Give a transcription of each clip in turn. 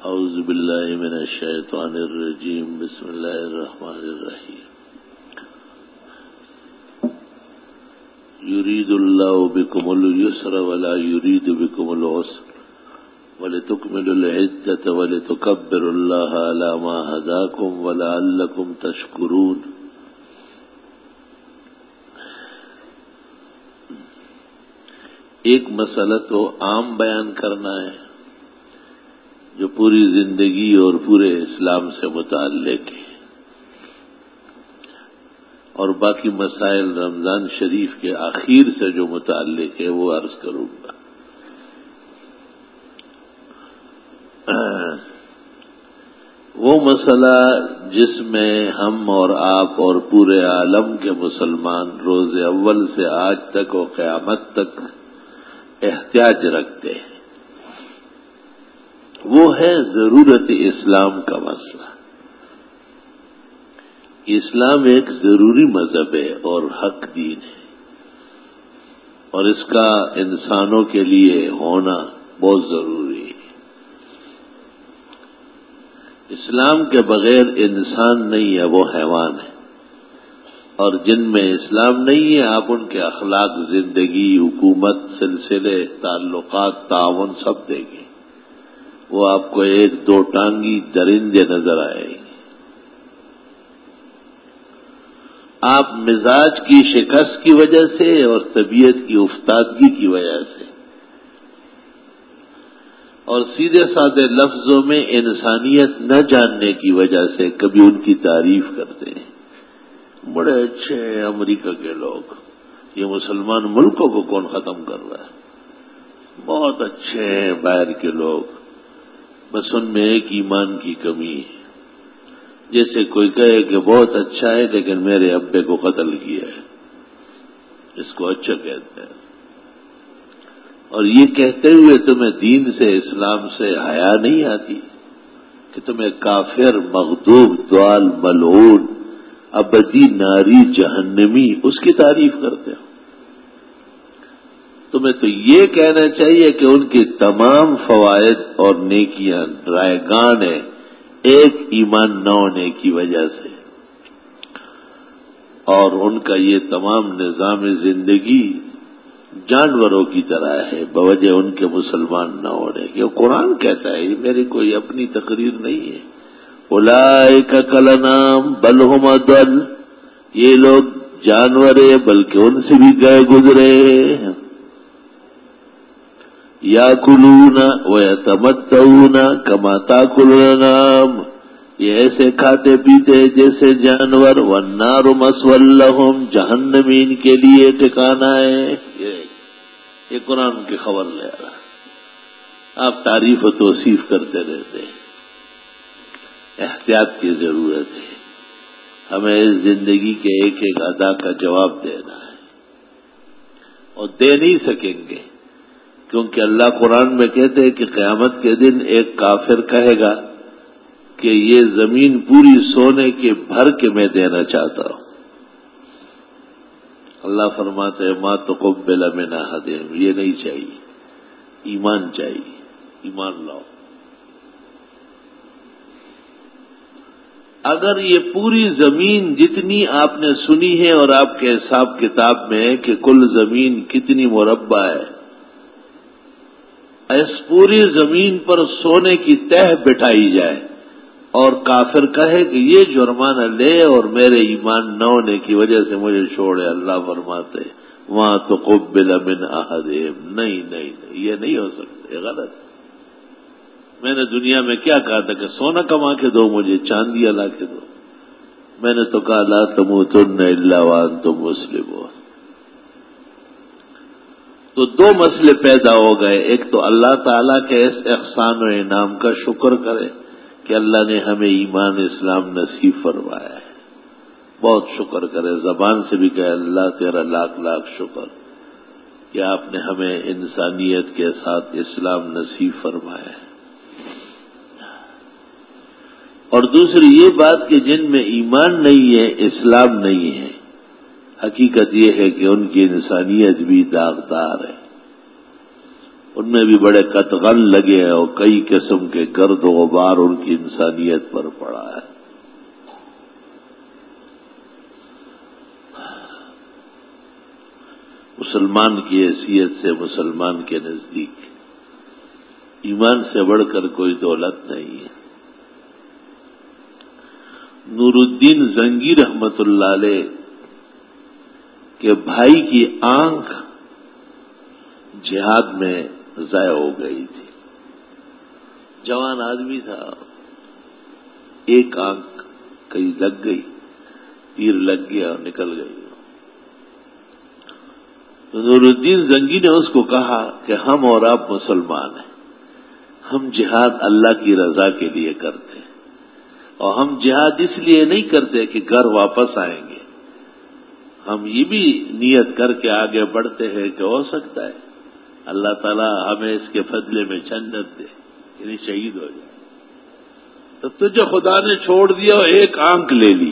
اعوذ باللہ من الشیطان الرجیم بسم اللہ الرحمن الرحیم یرید اللہ بکم اليسر ولا یرید بکم العسر ولتکملوا العدۃ ولتکبروا اللہ علی ما ہداکم ولعلکم تشکرون۔ ایک مسئلہ تو عام بیان کرنا ہے جو پوری زندگی اور پورے اسلام سے متعلق ہے، اور باقی مسائل رمضان شریف کے آخر سے جو متعلق ہے وہ عرض کروں گا۔ وہ مسئلہ جس میں ہم اور آپ اور پورے عالم کے مسلمان روز اول سے آج تک و قیامت تک احتیاج رکھتے ہیں، وہ ہے ضرورت اسلام کا مسئلہ۔ اسلام ایک ضروری مذہب ہے اور حق دین ہے، اور اس کا انسانوں کے لیے ہونا بہت ضروری ہے۔ اسلام کے بغیر انسان نہیں ہے، وہ حیوان ہے، اور جن میں اسلام نہیں ہے آپ ان کے اخلاق، زندگی، حکومت، سلسلے، تعلقات، تعاون سب دیکھیں، وہ آپ کو ایک دو ٹانگی درندے نظر آئے گی۔ آپ مزاج کی شکست کی وجہ سے اور طبیعت کی افتادگی کی وجہ سے اور سیدھے سادے لفظوں میں انسانیت نہ جاننے کی وجہ سے کبھی ان کی تعریف کرتے ہیں، بڑے اچھے ہیں امریکہ کے لوگ، یہ مسلمان ملکوں کو کون ختم کر رہا ہے، بہت اچھے ہیں باہر کے لوگ، بس ان میں ایک ایمان کی کمی ہے۔ جیسے کوئی کہے کہ بہت اچھا ہے لیکن میرے ابے کو قتل کیا ہے، اس کو اچھا کہتے ہیں، اور یہ کہتے ہوئے تمہیں دین سے، اسلام سے حیا نہیں آتی کہ تمہیں کافر، مغضوب، ضال، ملعون، ابدی ناری جہنمی اس کی تعریف کرتے ہو۔ تمہیں تو یہ کہنا چاہیے کہ ان کی تمام فوائد اور نیکیاں رائگان ہیں ایک ایمان نہ ہونے کی وجہ سے، اور ان کا یہ تمام نظام زندگی جانوروں کی طرح ہے بوجہ ان کے مسلمان نہ ہونے کے۔ قرآن کہتا ہے، یہ میری کوئی اپنی تقریر نہیں ہے، اولئک کالانعام بل ھم اضل، یہ لوگ جانور ہیں بلکہ ان سے بھی گئے گزرے ہیں۔ یاکلون ویتمتعون کما تاکل الانعام، یہ ایسے کھاتے پیتے جیسے جانور، والنار مثوی لہم، جہنم ان کے لیے ٹھکانہ ہے۔ یہ قرآن کی خبر لے رہا، آپ تعریف و توصیف کرتے رہتے ہیں۔ احتیاط کی ضرورت ہے، ہمیں اس زندگی کے ایک ایک ادا کا جواب دینا ہے، اور دے نہیں سکیں گے کیونکہ اللہ قرآن میں کہتے ہیں کہ قیامت کے دن ایک کافر کہے گا کہ یہ زمین پوری سونے کے بھر کے میں دینا چاہتا ہوں۔ اللہ فرماتے ہیں ما تقبل من احدہم، یہ نہیں چاہیے، ایمان چاہیے، ایمان لاؤ۔ اگر یہ پوری زمین جتنی آپ نے سنی ہے اور آپ کے حساب کتاب میں ہے کہ کل زمین کتنی مربع ہے، اس پوری زمین پر سونے کی تہ بٹھائی جائے اور کافر کہے کہ یہ جرمانہ لے اور میرے ایمان نہ ہونے کی وجہ سے مجھے چھوڑے، اللہ فرماتے وہاں تو قبل من احدہم، نہیں نہیں نہیں، یہ نہیں ہو سکتا، یہ غلط۔ میں نے دنیا میں کیا کہا تھا کہ سونا کما کے دو مجھے، چاندی لا کے دو، میں نے تو کہا لا تموتن الا وانتم مسلمون۔ تو دو مسئلے پیدا ہو گئے، ایک تو اللہ تعالیٰ کے اس احسان و انعام کا شکر کرے کہ اللہ نے ہمیں ایمان اسلام نصیب فرمایا ہے، بہت شکر کرے، زبان سے بھی کہے اللہ تیرا لاکھ لاکھ شکر کہ آپ نے ہمیں انسانیت کے ساتھ اسلام نصیب فرمایا ہے۔ اور دوسری یہ بات کہ جن میں ایمان نہیں ہے، اسلام نہیں ہے، حقیقت یہ ہے کہ ان کی انسانیت بھی داغدار ہے، ان میں بھی بڑے قطغن لگے ہیں اور کئی قسم کے گرد و غبار ان کی انسانیت پر پڑا ہے۔ مسلمان کی حیثیت سے مسلمان کے نزدیک ایمان سے بڑھ کر کوئی دولت نہیں ہے۔ نور الدین زنگی رحمت اللہ علیہ کے بھائی کی آنکھ جہاد میں ضائع ہو گئی تھی، جوان آدمی تھا، ایک آنکھ کہیں لگ گئی، تیر لگ گیا اور نکل گئی۔ تو نور الدین زنگی نے اس کو کہا کہ ہم اور آپ مسلمان ہیں، ہم جہاد اللہ کی رضا کے لیے کرتے ہیں، اور ہم جہاد اس لیے نہیں کرتے کہ گھر واپس آئیں گے، ہم یہ بھی نیت کر کے آگے بڑھتے ہیں کہ ہو سکتا ہے اللہ تعالیٰ ہمیں اس کے بدلے میں جنت دے، یعنی شہید ہو جائے۔ تو تجھے خدا نے چھوڑ دیا اور ایک آنکھ لے لی،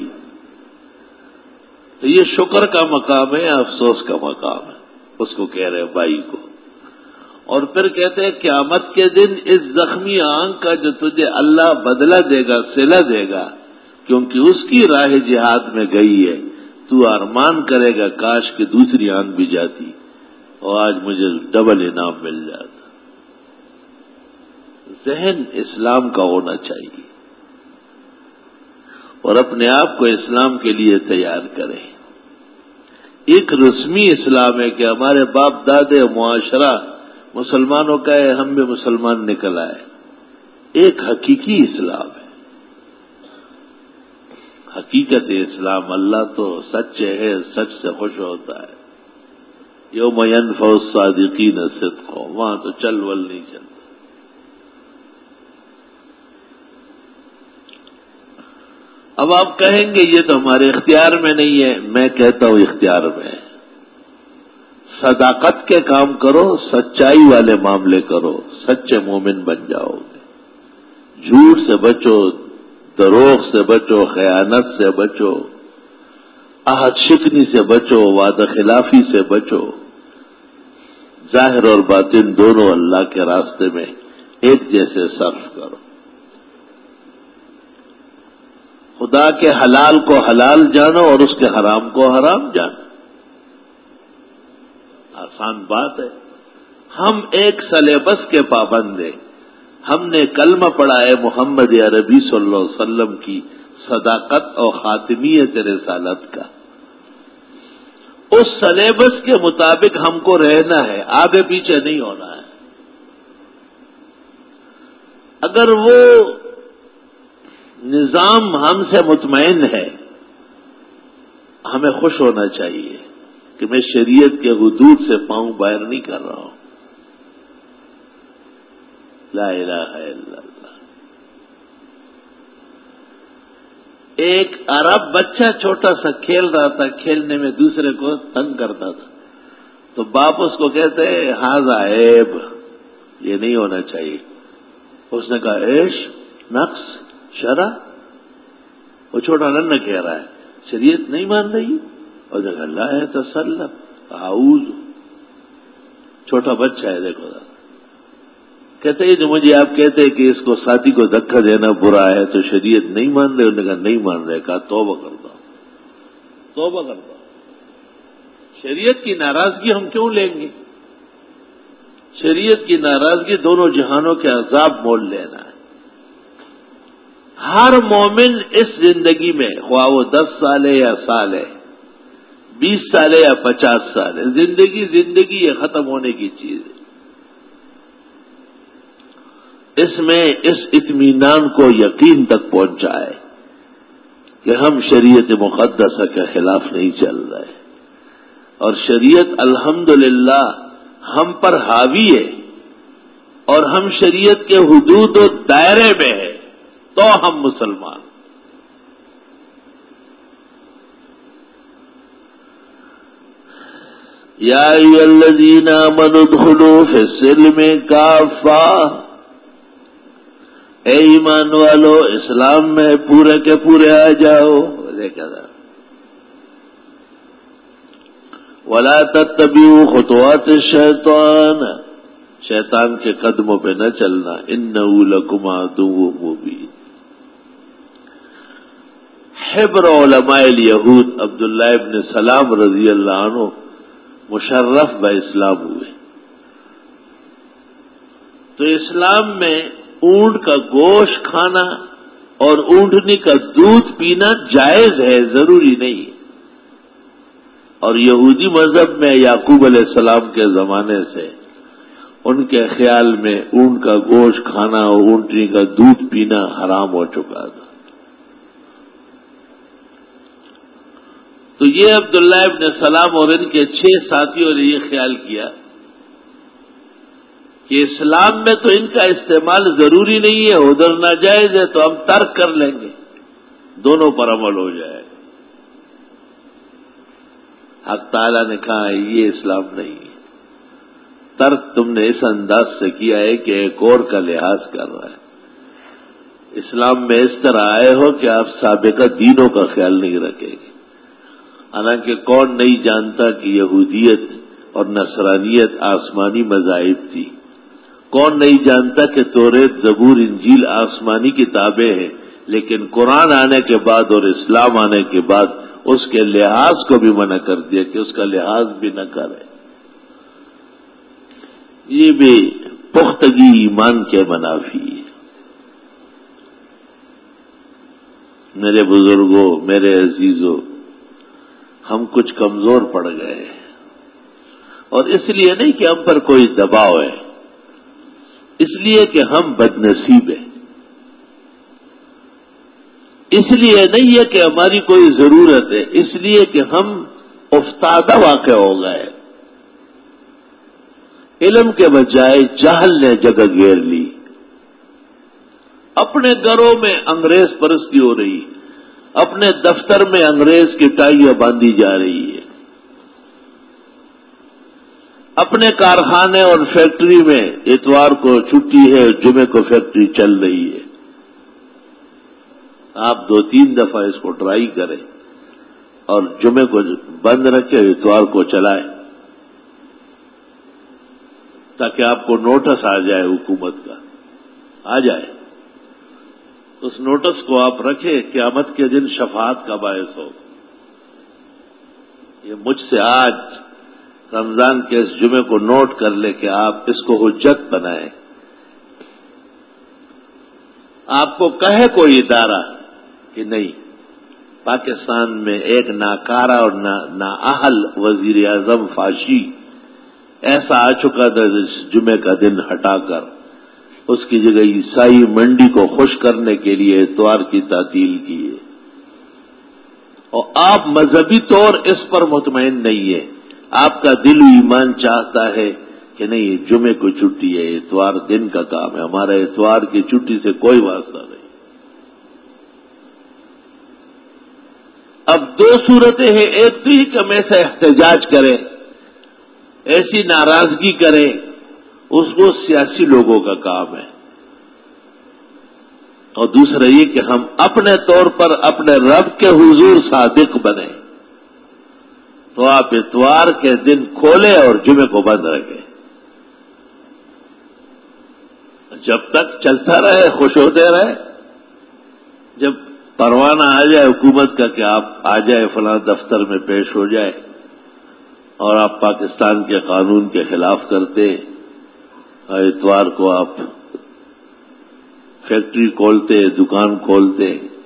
تو یہ شکر کا مقام ہے، افسوس کا مقام ہے، اس کو کہہ رہے بھائی کو۔ اور پھر کہتے ہیں قیامت کے دن اس زخمی آنکھ کا جو تجھے اللہ بدلہ دے گا، صلہ دے گا، کیونکہ اس کی راہ جہاد میں گئی ہے، تو ارمان کرے گا کاش کہ دوسری آنکھ بھی جاتی اور آج مجھے ڈبل انعام مل جاتا۔ ذہن اسلام کا ہونا چاہیے اور اپنے آپ کو اسلام کے لیے تیار کریں۔ ایک رسمی اسلام ہے کہ ہمارے باپ دادے معاشرہ مسلمانوں کا ہے، ہم بھی مسلمان نکل آئے۔ ایک حقیقی اسلام ہے، حقیقت اسلام، اللہ تو سچے ہے، سچ سے خوش ہوتا ہے۔ یوم ینفع الصادقین صدقہم، وہاں تو چل ول نہیں چلتا۔ اب آپ کہیں گے یہ تو ہمارے اختیار میں نہیں ہے، میں کہتا ہوں اختیار میں ہے۔ صداقت کے کام کرو، سچائی والے معاملے کرو، سچے مومن بن جاؤ گے۔ جھوٹ سے بچو، دروغ سے بچو، خیانت سے بچو، عہد شکنی سے بچو، وعدہ خلافی سے بچو۔ ظاہر اور باطن دونوں اللہ کے راستے میں ایک جیسے صرف کرو۔ خدا کے حلال کو حلال جانو اور اس کے حرام کو حرام جانو۔ آسان بات ہے۔ ہم ایک سلیبس کے پابند ہیں، ہم نے کلمہ پڑھا ہے محمد عربی صلی اللہ علیہ وسلم کی صداقت اور خاتمیت رسالت کا، اس سلیبس کے مطابق ہم کو رہنا ہے، آگے پیچھے نہیں ہونا ہے۔ اگر وہ نظام ہم سے مطمئن ہے، ہمیں خوش ہونا چاہیے کہ میں شریعت کے حدود سے پاؤں باہر نہیں کر رہا ہوں۔ لا الہ الا اللہ۔ ایک عرب بچہ چھوٹا سا کھیل رہا تھا، کھیلنے میں دوسرے کو تنگ کرتا تھا، تو باپ اس کو کہتے ھذا عیب، یہ نہیں ہونا چاہیے۔ اس نے کہا عیش، نقص، شرع، وہ چھوٹا ننھا کہہ رہا ہے شریعت نہیں مان رہی، اور دیکھا لا تسلم، اعوذ، چھوٹا بچہ ہے، دیکھو کہتے ہیں جو مجھے آپ کہتے ہیں کہ اس کو ساتھی کو دھکا دینا برا ہے تو شریعت نہیں مان رہے؟ انہوں نے کہا نہیں مان رہے، کہا توبہ کرتا ہوں، توبہ کرتا ہوں۔ شریعت کی ناراضگی ہم کیوں لیں گے؟ شریعت کی ناراضگی دونوں جہانوں کے عذاب مول لینا ہے۔ ہر مومن اس زندگی میں خواہ وہ 10 سال ہے یا سال ہے، 20 سال ہے یا 50 سال ہے، زندگی یہ ختم ہونے کی چیز ہے۔ اس میں اس اطمینان کو یقین تک پہنچائے کہ ہم شریعت مقدسہ کے خلاف نہیں چل رہے، اور شریعت الحمدللہ ہم پر حاوی ہے اور ہم شریعت کے حدود و دائرے میں ہیں تو ہم مسلمان۔ یا ایھا الذین آمنوا ادخلوا فی السلم کافہ، اے ایمان والو اسلام میں پورے کے پورے آ جاؤ۔ دیکھا تھا ولا تتبعوا خطوات الشیطان، شیطان کے قدموں پہ نہ چلنا، انہ لکم عدو مبین۔ حبر علماء الیہود عبداللہ ابن سلام رضی اللہ عنہ مشرف با اسلام ہوئے۔ تو اسلام میں اونٹ کا گوشت کھانا اور اونٹنی کا دودھ پینا جائز ہے، ضروری نہیں۔ اور یہودی مذہب میں یعقوب علیہ السلام کے زمانے سے ان کے خیال میں اونٹ کا گوشت کھانا اور اونٹنی کا دودھ پینا حرام ہو چکا تھا۔ تو یہ عبداللہ ابن سلام اور ان کے 6 ساتھیوں نے یہ خیال کیا کہ اسلام میں تو ان کا استعمال ضروری نہیں ہے، ادھر ناجائز ہے، تو ہم ترک کر لیں گے، دونوں پر عمل ہو جائے۔ حق تعالیٰ نے کہا یہ اسلام نہیں ہے، ترک تم نے اس انداز سے کیا ہے کہ ایک اور کا لحاظ کر رہا ہے۔ اسلام میں اس طرح آئے ہو کہ آپ سابقہ دینوں کا خیال نہیں رکھیں گے۔ حالانکہ کون نہیں جانتا کہ یہودیت اور نصرانیت آسمانی مذاہب تھی؟ کون نہیں جانتا کہ توریت، زبور، انجیل آسمانی کتابیں ہیں، لیکن قرآن آنے کے بعد اور اسلام آنے کے بعد اس کے لحاظ کو بھی منع کر دیا کہ اس کا لحاظ بھی نہ کرے۔ یہ بھی پختگی ایمان کے منافی ہے۔ میرے بزرگوں، میرے عزیزوں، ہم کچھ کمزور پڑ گئے، اور اس لیے نہیں کہ ہم پر کوئی دباؤ ہے، اس لیے کہ ہم بد نصیب ہیں۔ اس لیے نہیں ہے کہ ہماری کوئی ضرورت ہے، اس لیے کہ ہم افتادہ واقع ہو گئے۔ علم کے بجائے جہل نے جگہ گھیر لی۔ اپنے گھروں میں انگریز پرستی ہو رہی، اپنے دفتر میں انگریز کی ٹائیاں باندھی جا رہی ہے، اپنے کارخانے اور فیکٹری میں اتوار کو چھٹی ہے، جمعے کو فیکٹری چل رہی ہے۔ آپ 2-3 دفعہ اس کو ٹرائی کریں اور جمعے کو بند رکھے، اتوار کو چلائیں، تاکہ آپ کو نوٹس آ جائے، حکومت کا آ جائے۔ اس نوٹس کو آپ رکھیں، قیامت کے دن شفاعت کا باعث ہو۔ یہ مجھ سے آج رمضان کے اس جمعے کو نوٹ کر لے کہ آپ اس کو حجت بنائیں۔ آپ کو کہے کوئی ادارہ کہ نہیں، پاکستان میں ایک ناکارہ اور نااہل وزیر اعظم فاشی ایسا آ چکا تھا، اس جمعے کا دن ہٹا کر اس کی جگہ عیسائی منڈی کو خوش کرنے کے لیے اتوار کی تعطیل کی ہے، اور آپ مذہبی طور اس پر مطمئن نہیں ہیں۔ آپ کا دل و ایمان چاہتا ہے کہ نہیں، جمعے کو چھٹی ہے، اتوار دن کا کام ہے، ہمارا اتوار کی چھٹی سے کوئی واسطہ نہیں۔ اب 2 صورتیں ہیں، ایک تو ہی کہ ہم ایسا احتجاج کریں، ایسی ناراضگی کریں، اس کو سیاسی لوگوں کا کام ہے، اور دوسرا یہ کہ ہم اپنے طور پر اپنے رب کے حضور صادق بنیں، تو آپ اتوار کے دن کھولیں اور جمعے کو بند رکھیں، جب تک چلتا رہے، خوش ہوتے رہے۔ جب پروانہ آ جائے حکومت کا کہ آپ آ جائے فلاں دفتر میں پیش ہو جائے، اور آپ پاکستان کے قانون کے خلاف کرتے، اور اتوار کو آپ فیکٹری کھولتے، دکان کھولتے،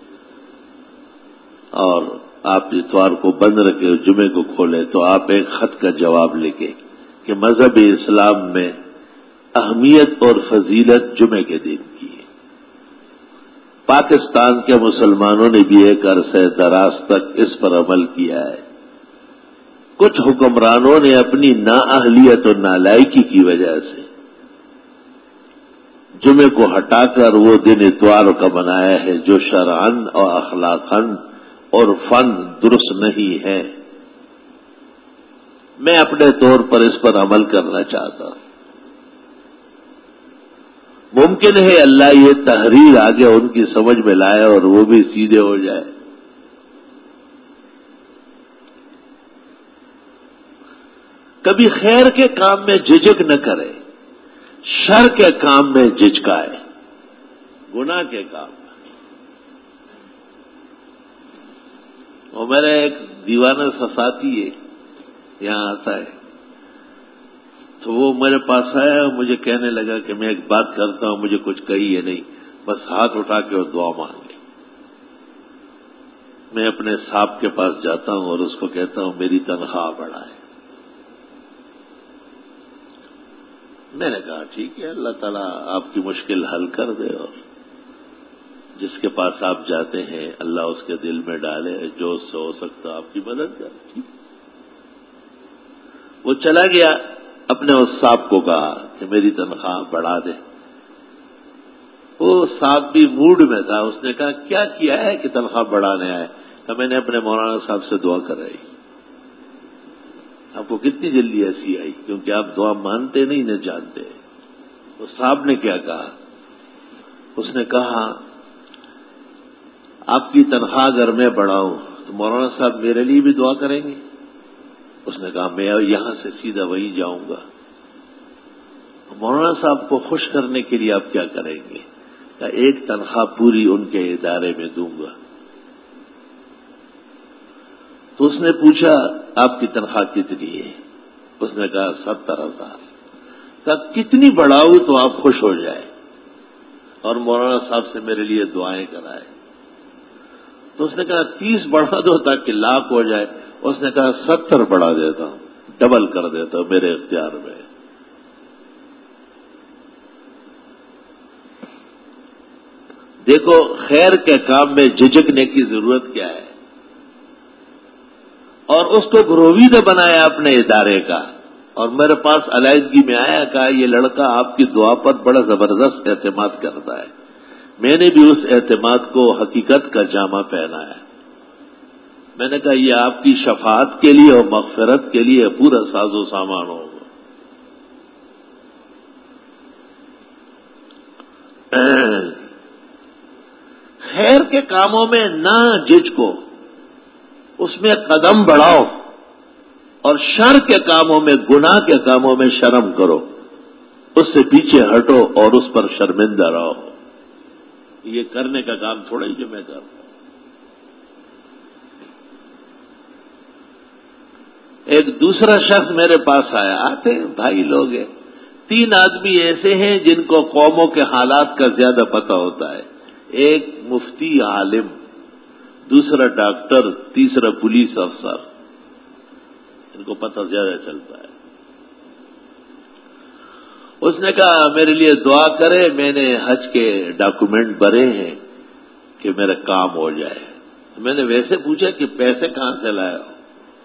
اور آپ اتوار کو بند رکھے، جمعے کو کھولے، تو آپ ایک خط کا جواب لکھیں کہ مذہب اسلام میں اہمیت اور فضیلت جمعے کے دن کی ہے۔ پاکستان کے مسلمانوں نے بھی ایک عرصہ دراز تک اس پر عمل کیا ہے۔ کچھ حکمرانوں نے اپنی نااہلیت اور نالائکی کی وجہ سے جمعے کو ہٹا کر وہ دن اتوار کا بنایا ہے، جو شرعاً اور اخلاقاً اور فن درست نہیں ہے۔ میں اپنے طور پر اس پر عمل کرنا چاہتا ہوں۔ ممکن ہے اللہ یہ تحریر آگے ان کی سمجھ میں لائے اور وہ بھی سیدھے ہو جائے۔ کبھی خیر کے کام میں جھجک نہ کرے، شر کے کام میں جھجکائے، گناہ کے کام میں۔ اور میرا ایک دیوانہ سا ساتھی ہے، یہاں آتا ہے، تو وہ میرے پاس آیا اور مجھے کہنے لگا کہ میں ایک بات کرتا ہوں، مجھے کچھ کہیے نہیں، بس ہاتھ اٹھا کے اور دعا مانگے۔ میں اپنے صاحب کے پاس جاتا ہوں اور اس کو کہتا ہوں میری تنخواہ بڑھائے۔ میں نے کہا ٹھیک ہے، اللہ تعالیٰ آپ کی مشکل حل کر دے، اور جس کے پاس آپ جاتے ہیں اللہ اس کے دل میں ڈالے جو اس سے ہو سکتا آپ کی مدد کرے۔ وہ چلا گیا، اپنے اس صاحب کو کہا کہ میری تنخواہ بڑھا دے۔ وہ صاحب بھی موڈ میں تھا، اس نے کہا کیا کیا ہے کہ تنخواہ بڑھانے آئے؟ کہ میں نے اپنے مولانا صاحب سے دعا کرائی۔ آپ کو کتنی جلدی ایسی آئی؟ کیونکہ آپ دعا مانتے نہیں نہ جانتے۔ تو صاحب نے کیا کہا؟ اس نے کہا آپ کی تنخواہ اگر میں بڑھاؤں تو مولانا صاحب میرے لیے بھی دعا کریں گے؟ اس نے کہا میں یہاں سے سیدھا وہیں جاؤں گا۔ مولانا صاحب کو خوش کرنے کے لیے آپ کیا کریں گے؟ کہ ایک تنخواہ پوری ان کے ادارے میں دوں گا۔ تو اس نے پوچھا آپ کی تنخواہ کتنی ہے؟ اس نے کہا 70,000۔ کہا کتنی بڑھاؤں تو آپ خوش ہو جائے اور مولانا صاحب سے میرے لیے دعائیں کرائے؟ تو اس نے کہا 30 بڑھا دو تاکہ لاکھ ہو جائے۔ اس نے کہا 70 بڑھا دیتا ہوں، ڈبل کر دیتا ہوں، میرے اختیار میں۔ دیکھو خیر کے کام میں جھجکنے کی ضرورت کیا ہے؟ اور اس کو گرویدہ بنایا اپنے ادارے کا، اور میرے پاس علیحدگی میں آیا، کہا یہ لڑکا آپ کی دعا پر بڑا زبردست اعتماد کرتا ہے۔ میں نے بھی اس اعتماد کو حقیقت کا جامہ پہنایا۔ میں نے کہا یہ آپ کی شفاعت کے لیے اور مغفرت کے لیے پورا ساز و سامان ہوگا۔ خیر کے کاموں میں نہ جھجکو، اس میں قدم بڑھاؤ، اور شر کے کاموں میں، گناہ کے کاموں میں شرم کرو، اس سے پیچھے ہٹو اور اس پر شرمندہ رہو۔ یہ کرنے کا کام تھوڑا ہی جو میں کرتا ہوں۔ ایک دوسرا شخص میرے پاس آیا، آتے ہیں بھائی لوگ ہیں، 3 آدمی ایسے ہیں جن کو قوموں کے حالات کا زیادہ پتہ ہوتا ہے، ایک مفتی عالم، دوسرا ڈاکٹر، تیسرا پولیس افسر، ان کو پتہ زیادہ چلتا ہے۔ اس نے کہا میرے لیے دعا کرے، میں نے حج کے ڈاکومنٹ بھرے ہیں کہ میرا کام ہو جائے۔ میں نے ویسے پوچھا کہ پیسے کہاں سے لائے ہو؟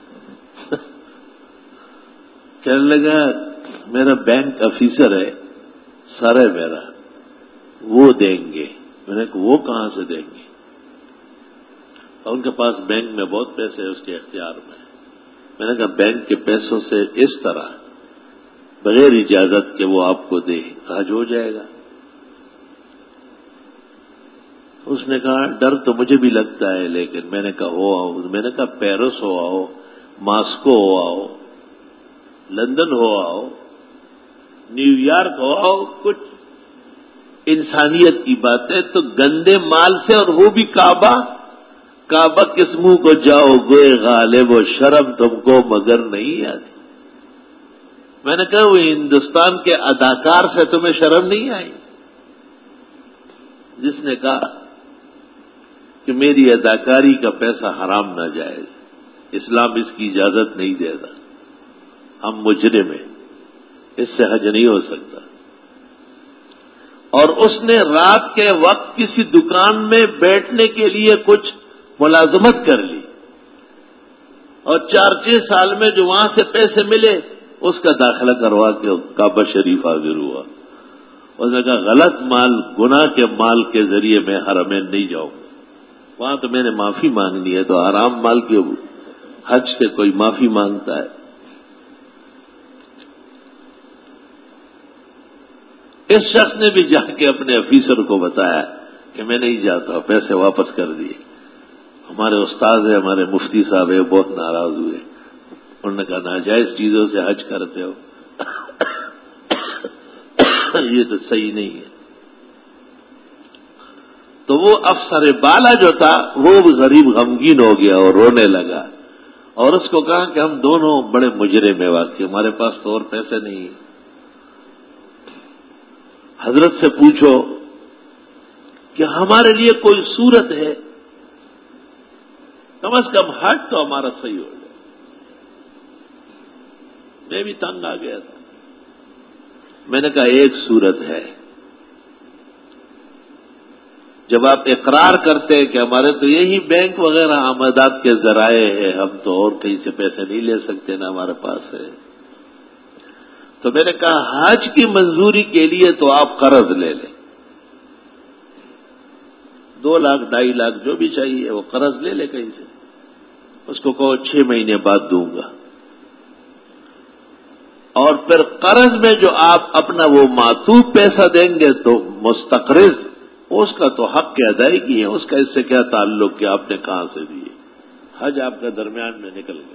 کہنے لگا میرا بینک آفیسر ہے، سر ہے میرا، وہ دیں گے۔ میں نے کہا وہ کہاں سے دیں گے؟ اور ان کے پاس بینک میں بہت پیسے اس کے اختیار میں۔ میں نے کہا بینک کے پیسوں سے اس طرح بغیر اجازت کے وہ آپ کو دے، حج ہو جائے گا؟ اس نے کہا ڈر تو مجھے بھی لگتا ہے، لیکن میں نے کہا ہو آؤ۔ میں نے کہا پیرس ہو آؤ، ماسکو ہو آؤ، لندن ہو آؤ، نیو یارک ہو آؤ، کچھ انسانیت کی بات ہے تو گندے مال سے، اور وہ بھی کعبہ کس منہ کو جاؤ گے غالب، و شرم تم کو مگر نہیں آتی۔ میں نے کہا وہ ہندوستان کے اداکار سے تمہیں شرم نہیں آئی؟ جس نے کہا کہ میری اداکاری کا پیسہ حرام نہ جائے، اسلام اس کی اجازت نہیں دے گا، ہم مجرم ہیں، اس سے حج نہیں ہو سکتا۔ اور اس نے رات کے وقت کسی دکان میں بیٹھنے کے لیے کچھ ملازمت کر لی، اور 4-6 سال میں جو وہاں سے پیسے ملے اس کا داخلہ کروا کے کعبہ شریف حاضر ہوا۔ اس نے کہا غلط مال، گناہ کے مال کے ذریعے میں حرمین نہیں جاؤں، وہاں تو میں نے معافی مانگنی ہے، تو حرام مال کے حج سے کوئی معافی مانگتا ہے؟ اس شخص نے بھی جا کے اپنے آفیسر کو بتایا کہ میں نہیں جاتا، پیسے واپس کر دیے۔ ہمارے استاد ہیں، ہمارے مفتی صاحب ہیں، بہت ناراض ہوئے۔ انہوں نے کہا ناجائز چیزوں سے حج کرتے ہو۔ یہ تو صحیح نہیں ہے. تو وہ افسر بالا جو تھا وہ بھی غریب غمگین ہو گیا اور رونے لگا، اور اس کو کہا کہ ہم دونوں بڑے مجرم ہیں واقعی، ہمارے پاس تو اور پیسے نہیں ہیں. حضرت سے پوچھو کہ ہمارے لیے کوئی صورت ہے، کم از کم حج تو ہمارا صحیح ہو جائے. میں بھی تنگ آ گیا تھا. میں نے کہا ایک صورت ہے، جب آپ اقرار کرتے ہیں کہ ہمارے تو یہی بینک وغیرہ آمدات کے ذرائع ہیں، ہم تو اور کہیں سے پیسے نہیں لے سکتے، نہ ہمارے پاس ہے. تو میں نے کہا حج کی منظوری کے لیے تو آپ قرض لے لیں، 2 لاکھ 2.5 لاکھ جو بھی چاہیے وہ قرض لے لے کہیں سے، اس کو کہو 6 مہینے بعد دوں گا. اور پھر قرض میں جو آپ اپنا وہ معطوف پیسہ دیں گے تو مستقرض، اس کا تو حق کی ادائیگی ہے، اس کا اس سے کیا تعلق کہ آپ نے کہاں سے دیے. حج آپ کا درمیان میں نکل گیا.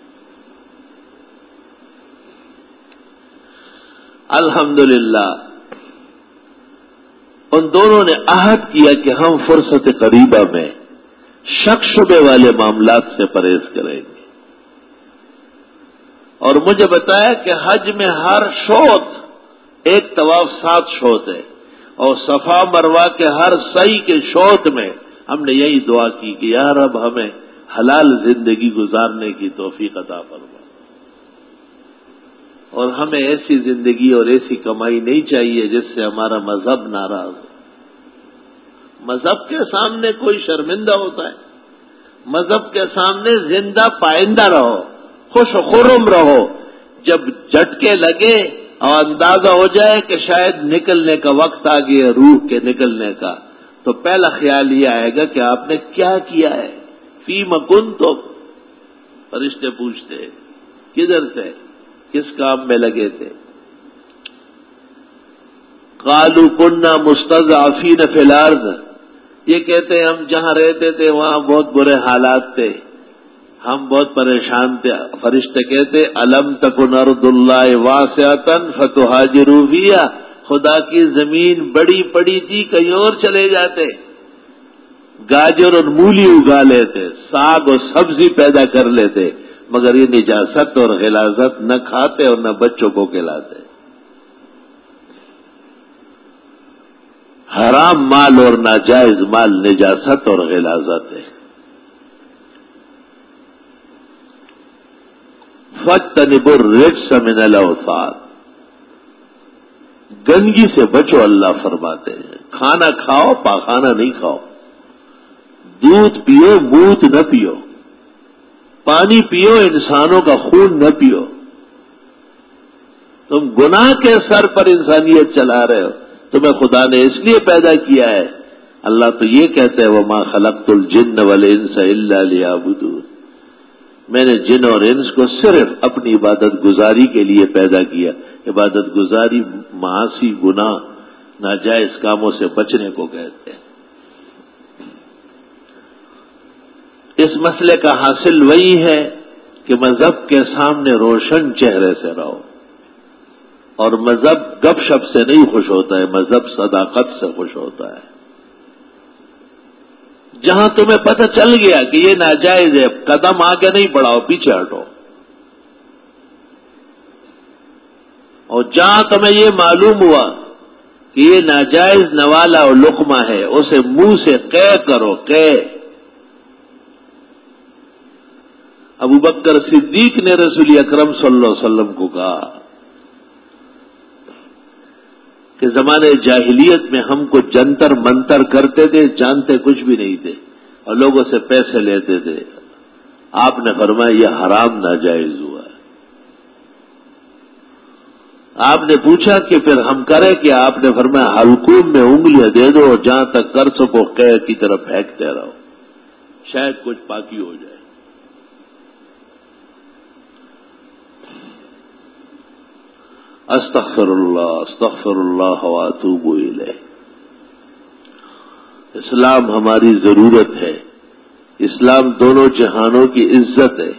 الحمدللہ ان دونوں نے عہد کیا کہ ہم فرصت قریبہ میں شک شبے والے معاملات سے پرہیز کریں گے. اور مجھے بتایا کہ حج میں ہر شوط ایک طواف 7 شوط ہے، اور صفا مروہ کے ہر سعی کے شوط میں ہم نے یہی دعا کی کہ یا رب ہمیں حلال زندگی گزارنے کی توفیق عطا فرما، اور ہمیں ایسی زندگی اور ایسی کمائی نہیں چاہیے جس سے ہمارا مذہب ناراض ہو. مذہب کے سامنے کوئی شرمندہ ہوتا ہے؟ مذہب کے سامنے زندہ پائندہ رہو، خوش و خرم رہو. جب جھٹکے لگے اور اندازہ ہو جائے کہ شاید نکلنے کا وقت آ گیا روح کے نکلنے کا، تو پہلا خیال یہ آئے گا کہ آپ نے کیا کیا ہے. فیم کنتم، فرشتے پوچھتے کدھر تھے، کس کام میں لگے تھے. قالوا كنا مستضعفين في الارض، یہ کہتے ہیں ہم جہاں رہتے تھے وہاں بہت برے حالات تھے، ہم بہت پریشان تھے. فرشتے کہتے الم تکن ارض اللہ واسعۃ فتہاجروا فیہا، خدا کی زمین بڑی پڑی تھی، کہیں اور چلے جاتے، گاجر اور مولی اگا لیتے، ساگ اور سبزی پیدا کر لیتے، مگر یہ نجاست اور غلاظت نہ کھاتے اور نہ بچوں کو کھلاتے. حرام مال اور ناجائز مال نجاست اور غلاظت ہے. فاجتنبوا الرجس من الاوثان، گندگی سے بچو اللہ فرماتے ہیں. کھانا کھاؤ پاخانہ نہیں کھاؤ، دودھ پیو موت نہ پیو، پانی پیو انسانوں کا خون نہ پیو. تم گناہ کے سر پر انسانیت چلا رہے ہو. تمہیں خدا نے اس لیے پیدا کیا ہے. اللہ تو یہ کہتا ہے وما خلقت الجن والانس الا لیعبدون، میں نے جن اور انس کو صرف اپنی عبادت گزاری کے لیے پیدا کیا. عبادت گزاری معاصی گناہ ناجائز کاموں سے بچنے کو کہتے ہیں. اس مسئلے کا حاصل وہی ہے کہ مذہب کے سامنے روشن چہرے سے رہو، اور مذہب گپ شپ سے نہیں خوش ہوتا ہے، مذہب صداقت سے خوش ہوتا ہے. جہاں تمہیں پتہ چل گیا کہ یہ ناجائز ہے، قدم آگے نہیں بڑھاؤ، پیچھے ہٹو. اور جہاں تمہیں یہ معلوم ہوا کہ یہ ناجائز نوالا اور لقمہ ہے، اسے منہ سے قے کرو، قے. ابو بکر صدیق نے رسول اکرم صلی اللہ علیہ وسلم کو کہا کہ زمانے جاہلیت میں ہم کو جنتر منتر کرتے تھے، جانتے کچھ بھی نہیں تھے، اور لوگوں سے پیسے لیتے تھے. آپ نے فرمایا یہ حرام ناجائز ہوا ہے. آپ نے پوچھا کہ پھر ہم کریں کیا؟ آپ نے فرمایا حلقوم میں انگلیاں دے دو اور جہاں تک کر سکو قے کی طرف پھینکتے رہو، شاید کچھ پاکی ہو جائے. استغفر اللہ واتوب الیہ. اسلام ہماری ضرورت ہے. اسلام دونوں جہانوں کی عزت ہے.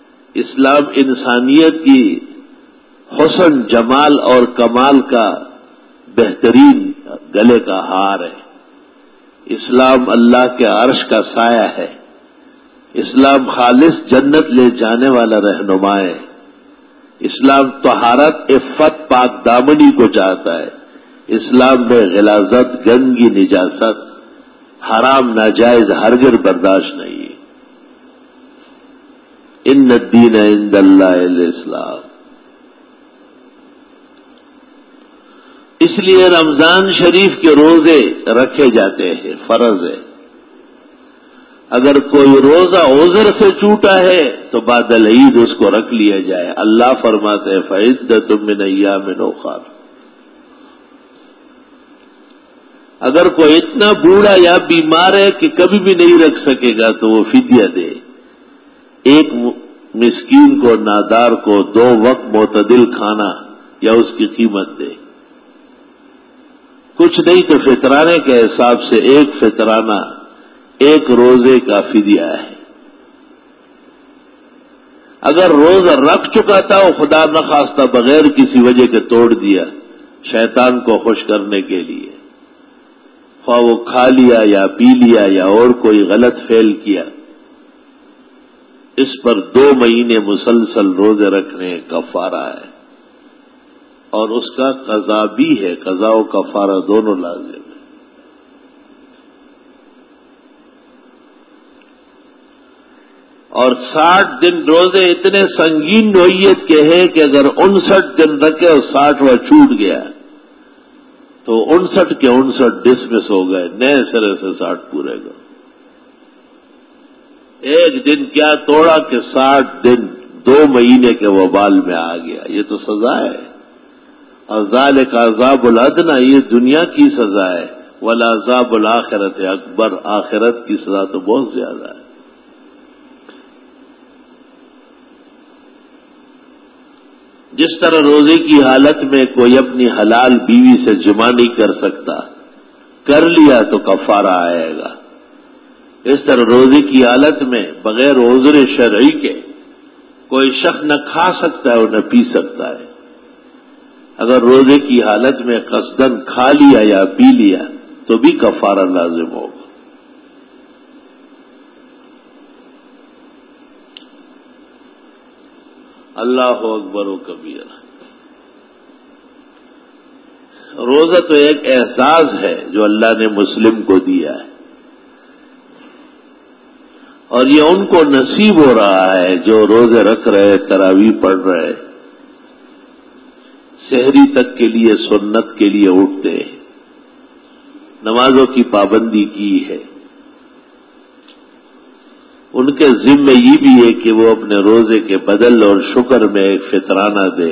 اسلام انسانیت کی حسن جمال اور کمال کا بہترین گلے کا ہار ہے. اسلام اللہ کے عرش کا سایہ ہے. اسلام خالص جنت لے جانے والا رہنما ہے. اسلام طہارت عفت پاک دامنی کو چاہتا ہے. اسلام میں غلاظت گندگی نجاست حرام ناجائز ہرگز برداشت نہیں. ان الدین عند اللہ الاسلام. اس لیے رمضان شریف کے روزے رکھے جاتے ہیں، فرض ہے. اگر کوئی روزہ عذر سے چھوٹا ہے تو بعد العید اس کو رکھ لیا جائے. اللہ فرماتے ہیں فعدۃ من ایام اخر. اگر کوئی اتنا بوڑھا یا بیمار ہے کہ کبھی بھی نہیں رکھ سکے گا تو وہ فدیہ دے. ایک مسکین کو نادار کو 2 وقت معتدل کھانا یا اس کی قیمت دے. کچھ نہیں تو فطرانے کے حساب سے ایک فطرانہ 1 روزے کا فدیہ ہے. اگر روزہ رکھ چکا تھا وہ خدا نخواستہ بغیر کسی وجہ کے توڑ دیا شیطان کو خوش کرنے کے لیے، خواہ وہ کھا لیا یا پی لیا یا اور کوئی غلط فعل کیا، اس پر 2 مہینے مسلسل روزے رکھنے کفارہ ہے. اور اس کا قضا بھی ہے، قضا و کفارہ دونوں لازم ہے. اور 60 دن روزے اتنے سنگین نوعیت کے ہیں کہ اگر 59 دن رکھے اور 60واں چھوٹ گیا تو 59 کے 59 ڈسمس ہو گئے، نئے سرے سے 60 پورے گا. ایک دن کیا توڑا کہ 60 دن 2 مہینے کے وبال میں آ گیا. یہ تو سزا ہے. اور ذالک عذاب الادنی، یہ دنیا کی سزا ہے. والعذاب الآخرۃ اکبر، آخرت کی سزا تو بہت زیادہ ہے. جس طرح روزے کی حالت میں کوئی اپنی حلال بیوی سے جمع نہیں کر سکتا، کر لیا تو کفارہ آئے گا. اس طرح روزے کی حالت میں بغیر عذر شرعی کے کوئی شخص نہ کھا سکتا ہے اور نہ پی سکتا ہے. اگر روزے کی حالت میں قصدن کھا لیا یا پی لیا تو بھی کفارہ لازم ہوگا. اللہ اکبر و کبیرہ. روزہ تو ایک اعزاز ہے جو اللہ نے مسلم کو دیا ہے، اور یہ ان کو نصیب ہو رہا ہے جو روزے رکھ رہے، تراویح پڑھ رہے، سحری تک کے لیے سنت کے لیے اٹھتے، نمازوں کی پابندی کی ہے. ان کے ذمہ یہ بھی ہے کہ وہ اپنے روزے کے بدل اور شکر میں ایک فطرانہ دے،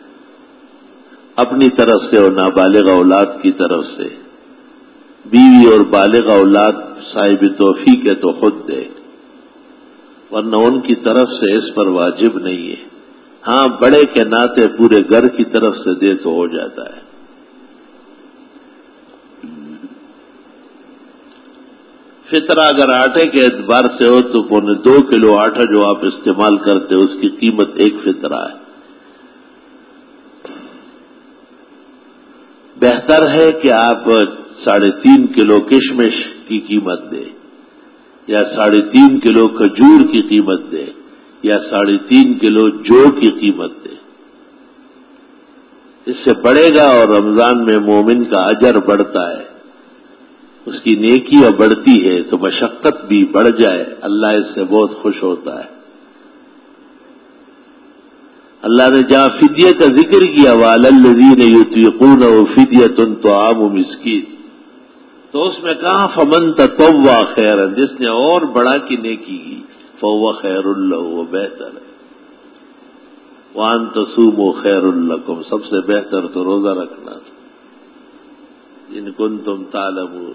اپنی طرف سے اور نابالغ اولاد کی طرف سے. بیوی اور بالغ اولاد صاحب توفیق ہے تو خود دے، ورنہ ان کی طرف سے اس پر واجب نہیں ہے. ہاں بڑے کے ناطے پورے گھر کی طرف سے دے تو ہو جاتا ہے. فطرہ اگر آٹے کے اعتبار سے ہو تو 2 کلو آٹا جو آپ استعمال کرتے اس کی قیمت 1 فطرہ ہے. بہتر ہے کہ آپ 3.5 کلو کشمش کی قیمت دیں، یا 3.5 کلو کھجور کی قیمت دیں، یا 3.5 کلو جو کی قیمت دیں. اس سے بڑھے گا اور رمضان میں مومن کا اجر بڑھتا ہے، اس کی نیکیاں بڑھتی ہے تو مشقت بھی بڑھ جائے، اللہ اس سے بہت خوش ہوتا ہے. اللہ نے جہاں فدیہ کا ذکر کیا وَعَلَى الَّذِينَ يُطِيقُونَهُ فِدْيَةٌ طَعَامُ مِسْكِينٍ، تو اس میں کہا فَمَن تَطَوَّعَ خَيْرًا، جس نے اور بڑھا کی نیکی کی فَهُوَ خَيْرٌ لَهُ، وہ بہتر ہے. وَأَن تَصُومُوا خَيْرٌ لَكُمْ، سب سے بہتر تو روزہ رکھنا ان کنتم تعلمون.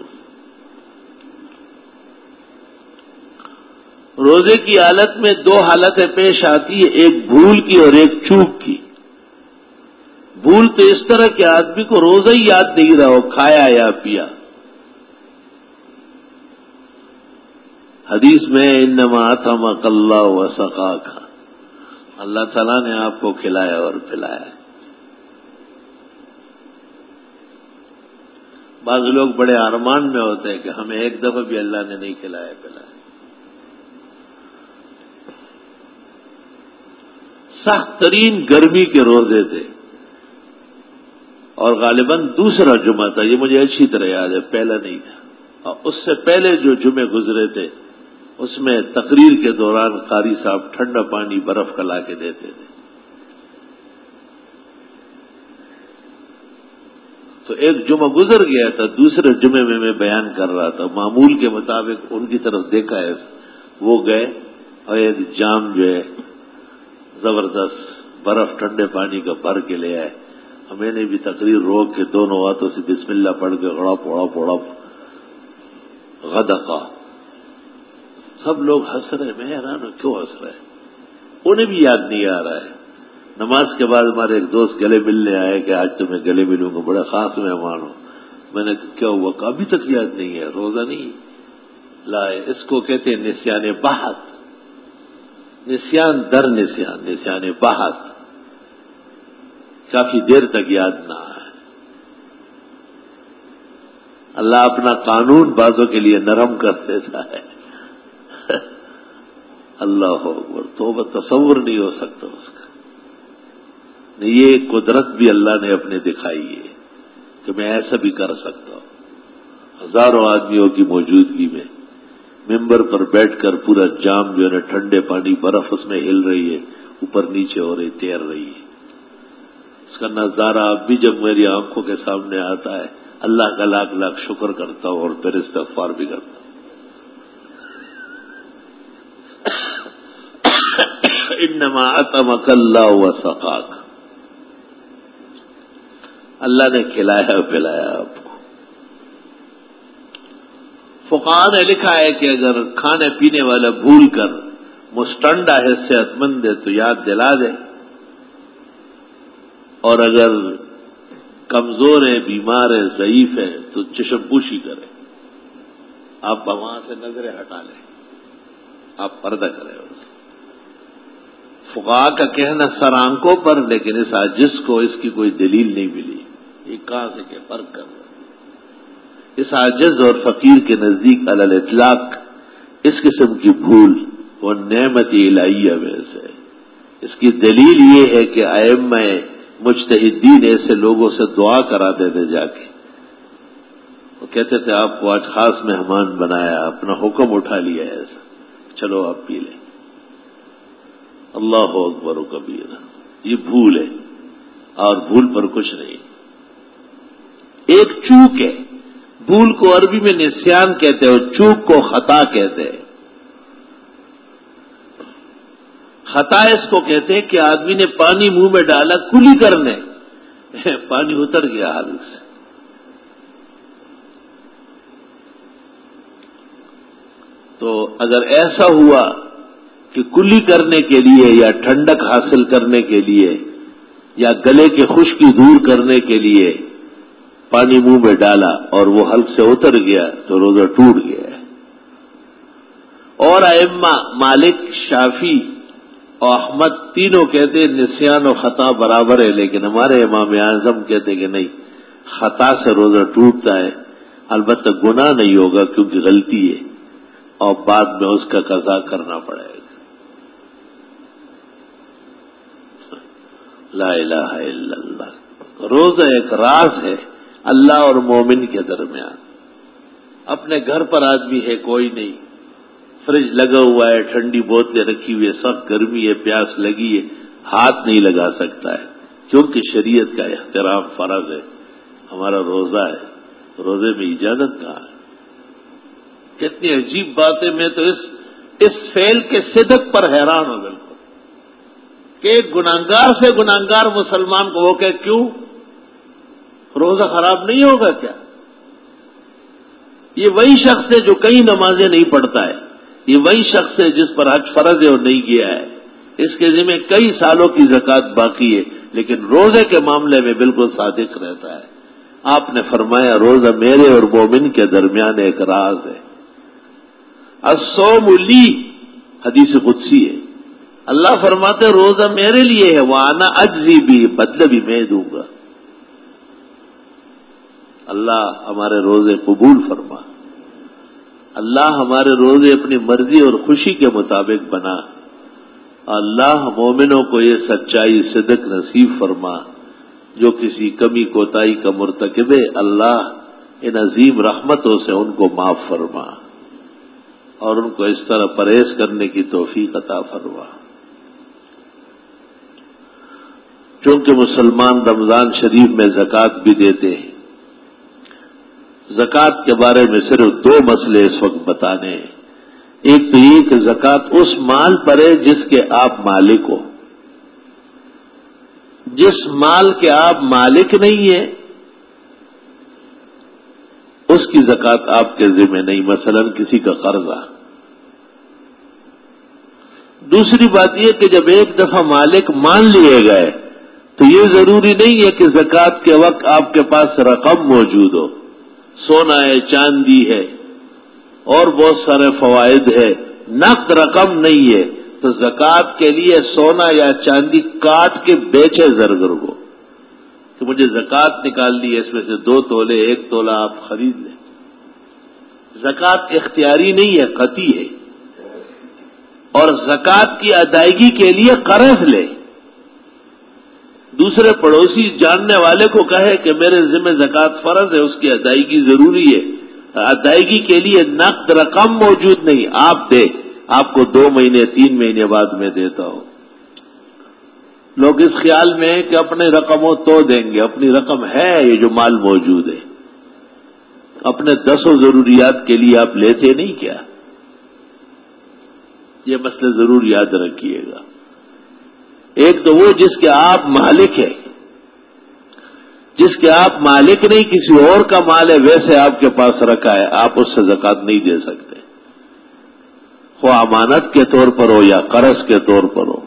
روزے کی حالت میں 2 حالتیں پیش آتی ہے، ایک بھول کی اور ایک چوک کی. بھول تو اس طرح کہ آدمی کو روزہ ہی یاد نہیں رہا ہو، کھایا یا پیا. حدیث میں انما اطعمک اللہ وسقاک، اللہ تعالیٰ نے آپ کو کھلایا اور پلایا. بعض لوگ بڑے ارمان میں ہوتے ہیں کہ ہمیں ایک دفعہ بھی اللہ نے نہیں کھلایا پلایا. سخت ترین گرمی کے روزے تھے اور غالباً دوسرا جمعہ تھا، یہ مجھے اچھی طرح یاد ہے، پہلا نہیں تھا. اور اس سے پہلے جو جمعے گزرے تھے اس میں تقریر کے دوران قاری صاحب ٹھنڈا پانی برف کا لا کے دیتے تھے. تو ایک جمعہ گزر گیا تھا، دوسرے جمعے میں بیان کر رہا تھا، معمول کے مطابق ان کی طرف دیکھا ہے، وہ گئے اور ایک جام جو ہے زبردست برف ٹھنڈے پانی کا بھر کے لے آئے. میں نے بھی تقریر روک کے دونوں ہاتھوں سے بسم اللہ پڑھ کے غڑپ غڑپ غڑپ غدقہ. سب لوگ ہنس رہے، میں حیران ہوں کیوں ہنس رہے، انہیں بھی یاد نہیں آ رہا ہے. نماز کے بعد ہمارے ایک دوست گلے ملنے آئے کہ آج تو میں گلے ملوں گا، بڑے خاص مہمان ہوں. میں نے کیا ہوا کہ ابھی تک یاد نہیں ہے، روزہ نہیں لائے. اس کو کہتے ہیں نسیان بحت، نسیان در نسیان، نسیان بحت، کافی دیر تک یاد نہ آئے. اللہ اپنا قانون بازوں کے لیے نرم کر دیتا ہے. اللہ اکبر، توبہ تصور نہیں ہو سکتا اس کا. یہ قدرت بھی اللہ نے اپنے دکھائی ہے کہ میں ایسا بھی کر سکتا ہوں. ہزاروں آدمیوں کی موجودگی میں ممبر پر بیٹھ کر پورا جام جو ہے نا ٹھنڈے پانی برف اس میں ہل رہی ہے، اوپر نیچے ہو رہی، تیر رہی ہے. اس کا نظارہ اب بھی جب میری آنکھوں کے سامنے آتا ہے اللہ کا لاکھ لاکھ شکر کرتا ہوں اور پھر استغفار بھی کرتا ہوں. انما اطعمک اللہ وسقاک، اللہ نے کھلایا پلایا آپ کو. فقہاء نے لکھا ہے کہ اگر کھانے پینے والا بھول کر مستنڈا ہے، صحت مند ہے تو یاد دلا دے، اور اگر کمزور ہے، بیمار ہے، ضعیف ہے تو چشم پوشی کرے. آپ وہاں سے نظریں ہٹا لیں، آپ پردہ کریں. فقہاء کا کہنا سر آنکھوں پر، لیکن اس عاجز کو اس کی کوئی دلیل نہیں ملی. یہ کہاں سے کہ فرق کر رہا ہے. اس عاجز اور فقیر کے نزدیک علی الاطلاق اس قسم کی بھول وہ نعمت الہیہ میں سے. اس کی دلیل یہ ہے کہ ائمہ مجتہدین ایسے لوگوں سے دعا کراتے تھے جا کے، وہ کہتے تھے آپ کو آج خاص مہمان بنایا، اپنا حکم اٹھا لیا ایسا، چلو آپ پی لیں. اللہ اکبر و کبیرہ. یہ بھول ہے اور بھول پر کچھ نہیں. ایک چوک ہے، بھول کو عربی میں نسیان کہتے ہیں اور چوک کو خطا کہتے ہیں. خطا اس کو کہتے ہیں کہ آدمی نے پانی منہ میں ڈالا کلی کرنے، پانی اتر گیا حلق سے. تو اگر ایسا ہوا کہ کلی کرنے کے لیے یا ٹھنڈک حاصل کرنے کے لیے یا گلے کی خشکی دور کرنے کے لیے پانی منہ میں ڈالا اور وہ حلق سے اتر گیا تو روزہ ٹوٹ گیا ہے. اور ائمہ مالک، شافعی اور احمد تینوں کہتے ہیں نسیان و خطا برابر ہے، لیکن ہمارے امام اعظم کہتے کہ نہیں، خطا سے روزہ ٹوٹتا ہے، البتہ گناہ نہیں ہوگا کیونکہ غلطی ہے اور بعد میں اس کا قضا کرنا پڑے گا. لا الہ الا اللہ. روزہ ایک راز ہے اللہ اور مومن کے درمیان. اپنے گھر پر آدمی ہے کوئی نہیں، فریج لگا ہوا ہے، ٹھنڈی بوتلیں رکھی ہوئی ہے، سخت گرمی ہے، پیاس لگی ہے، ہاتھ نہیں لگا سکتا ہے کیونکہ شریعت کا احترام فرض ہے. ہمارا روزہ ہے، روزے میں اجازت کہاں ہے. کتنی عجیب بات ہے. میں تو اس فعل کے صدق پر حیران ہوں بالکل کہ ایک گناہگار سے گناہگار مسلمان کو وہ کہ کیوں روزہ خراب نہیں ہوگا کیا؟ یہ وہی شخص ہے جو کئی نمازیں نہیں پڑھتا ہے، یہ وہی شخص ہے جس پر حج فرض ہے اور نہیں کیا ہے، اس کے ذمہ کئی سالوں کی زکوٰۃ باقی ہے لیکن روزے کے معاملے میں بالکل صادق رہتا ہے. آپ نے فرمایا روزہ میرے اور مومن کے درمیان ایک راز ہے. الصوم لی، حدیث قدسی ہے. اللہ فرماتے روزہ میرے لیے ہے، وانا اجزی بھی، بدلہ بھی میں دوں گا. اللہ ہمارے روزے قبول فرما، اللہ ہمارے روزے اپنی مرضی اور خوشی کے مطابق بنا، اللہ مومنوں کو یہ سچائی صدق نصیب فرما، جو کسی کمی کوتاہی کا مرتکب ہے اللہ ان عظیم رحمتوں سے ان کو معاف فرما اور ان کو اس طرح پرہیز کرنے کی توفیق عطا فرما۔ چونکہ مسلمان رمضان شریف میں زکوٰۃ بھی دیتے ہیں، زکوٰۃ کے بارے میں صرف دو مسئلے اس وقت بتانے ہیں۔ ایک تو یہ کہ زکوٰۃ اس مال پر ہے جس کے آپ مالک ہو، جس مال کے آپ مالک نہیں ہیں اس کی زکوٰۃ آپ کے ذمہ نہیں، مثلا کسی کا قرضہ۔ دوسری بات یہ کہ جب ایک دفعہ مالک مان لیے گئے تو یہ ضروری نہیں ہے کہ زکوٰۃ کے وقت آپ کے پاس رقم موجود ہو، سونا ہے، چاندی ہے اور بہت سارے فوائد ہے، نقد رقم نہیں ہے تو زکوٰۃ کے لیے سونا یا چاندی کاٹ کے بیچے زرگر کو کہ مجھے زکوٰۃ نکالنی ہے، اس میں سے 2 تولے 1 تولہ آپ خرید لیں۔ زکوٰۃ اختیاری نہیں ہے، قطعی ہے۔ اور زکوٰۃ کی ادائیگی کے لیے قرض لے، دوسرے پڑوسی جاننے والے کو کہے کہ میرے ذمہ زکوٰۃ فرض ہے، اس کی ادائیگی ضروری ہے، ادائیگی کے لیے نقد رقم موجود نہیں، آپ دے، آپ کو 2 مہینے 3 مہینے بعد میں دیتا ہوں۔ لوگ اس خیال میں ہیں کہ اپنے رقموں تو دیں گے، اپنی رقم ہے یہ جو مال موجود ہے، اپنے 10 ضروریات کے لیے آپ لیتے نہیں کیا؟ یہ مسئلہ ضرور یاد رکھیے گا۔ ایک تو وہ جس کے آپ مالک ہیں، جس کے آپ مالک نہیں کسی اور کا مال ہے ویسے آپ کے پاس رکھا ہے، آپ اس سے زکوٰۃ نہیں دے سکتے، خواہ امانت کے طور پر ہو یا قرض کے طور پر ہو۔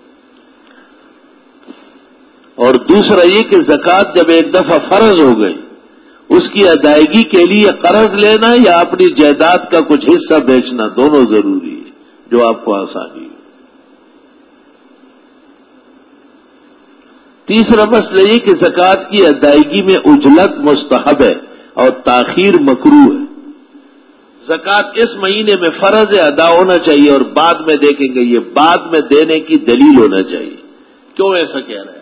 اور دوسرا یہ کہ زکوٰۃ جب ایک دفعہ فرض ہو گئی اس کی ادائیگی کے لیے قرض لینا یا اپنی جائیداد کا کچھ حصہ بیچنا دونوں ضروری ہے، جو آپ کو آسانی ہو۔ تیسرا مسئلہ یہ کہ زکوٰۃ کی ادائیگی میں عجلت مستحب ہے اور تاخیر مکروہ ہے۔ زکوٰۃ اس مہینے میں فرض ہے، ادا ہونا چاہیے، اور بعد میں دیکھیں گے یہ بعد میں دینے کی دلیل ہونا چاہیے۔ کیوں ایسا کہہ رہے ہیں؟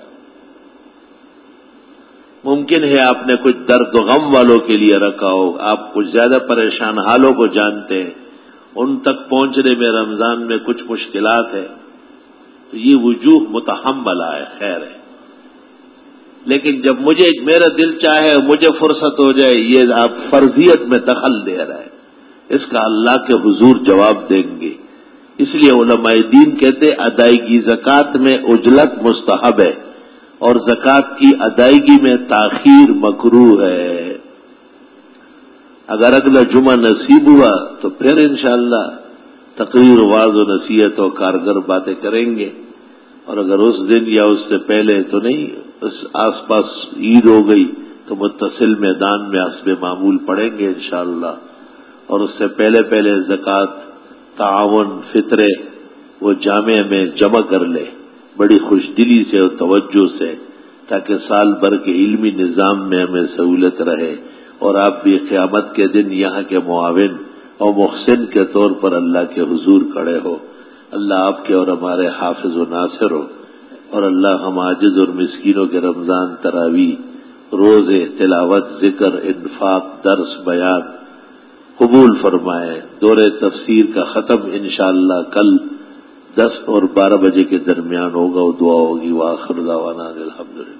ممکن ہے آپ نے کچھ درد و غم والوں کے لیے رکھا ہو، آپ کچھ زیادہ پریشان حالوں کو جانتے ہیں، ان تک پہنچنے میں رمضان میں کچھ مشکلات ہے، تو یہ وجوہ متحملہ ہے، خیر ہے۔ لیکن جب میرا دل چاہے اور مجھے فرصت ہو جائے، یہ آپ فرضیت میں دخل دے رہے ہیں، اس کا اللہ کے حضور جواب دیں گے۔ اس لیے علماء دین کہتے ادائیگی زکوٰۃ میں عجلت مستحب ہے اور زکوٰۃ کی ادائیگی میں تاخیر مکروہ ہے۔ اگر اگلا جمعہ نصیب ہوا تو پھر انشاءاللہ تقریر واعظ و نصیحت و کارگر باتیں کریں گے، اور اگر اس دن یا اس سے پہلے تو نہیں، اس آس پاس عید ہو گئی تو متصل میدان میں حسب معمول پڑھیں گے انشاءاللہ، اور اس سے پہلے زکوٰۃ، تعاون، فطرے وہ جامع میں جمع کر لے بڑی خوش دلی سے اور توجہ سے، تاکہ سال بھر کے علمی نظام میں ہمیں سہولت رہے اور آپ بھی قیامت کے دن یہاں کے معاون اور محسن کے طور پر اللہ کے حضور کھڑے ہو۔ اللہ آپ کے اور ہمارے حافظ و ناصر ہو، اور اللہ ہم عاجز اور مسکینوں کے رمضان، تراویح، روزے، تلاوت، ذکر، انفاق، درس، بیان قبول فرمائے۔ دور تفسیر کا ختم انشاءاللہ کل 10 اور 12 بجے کے درمیان ہوگا، وہ دعا ہوگی۔ وآخر دعوانا الحمدللہ۔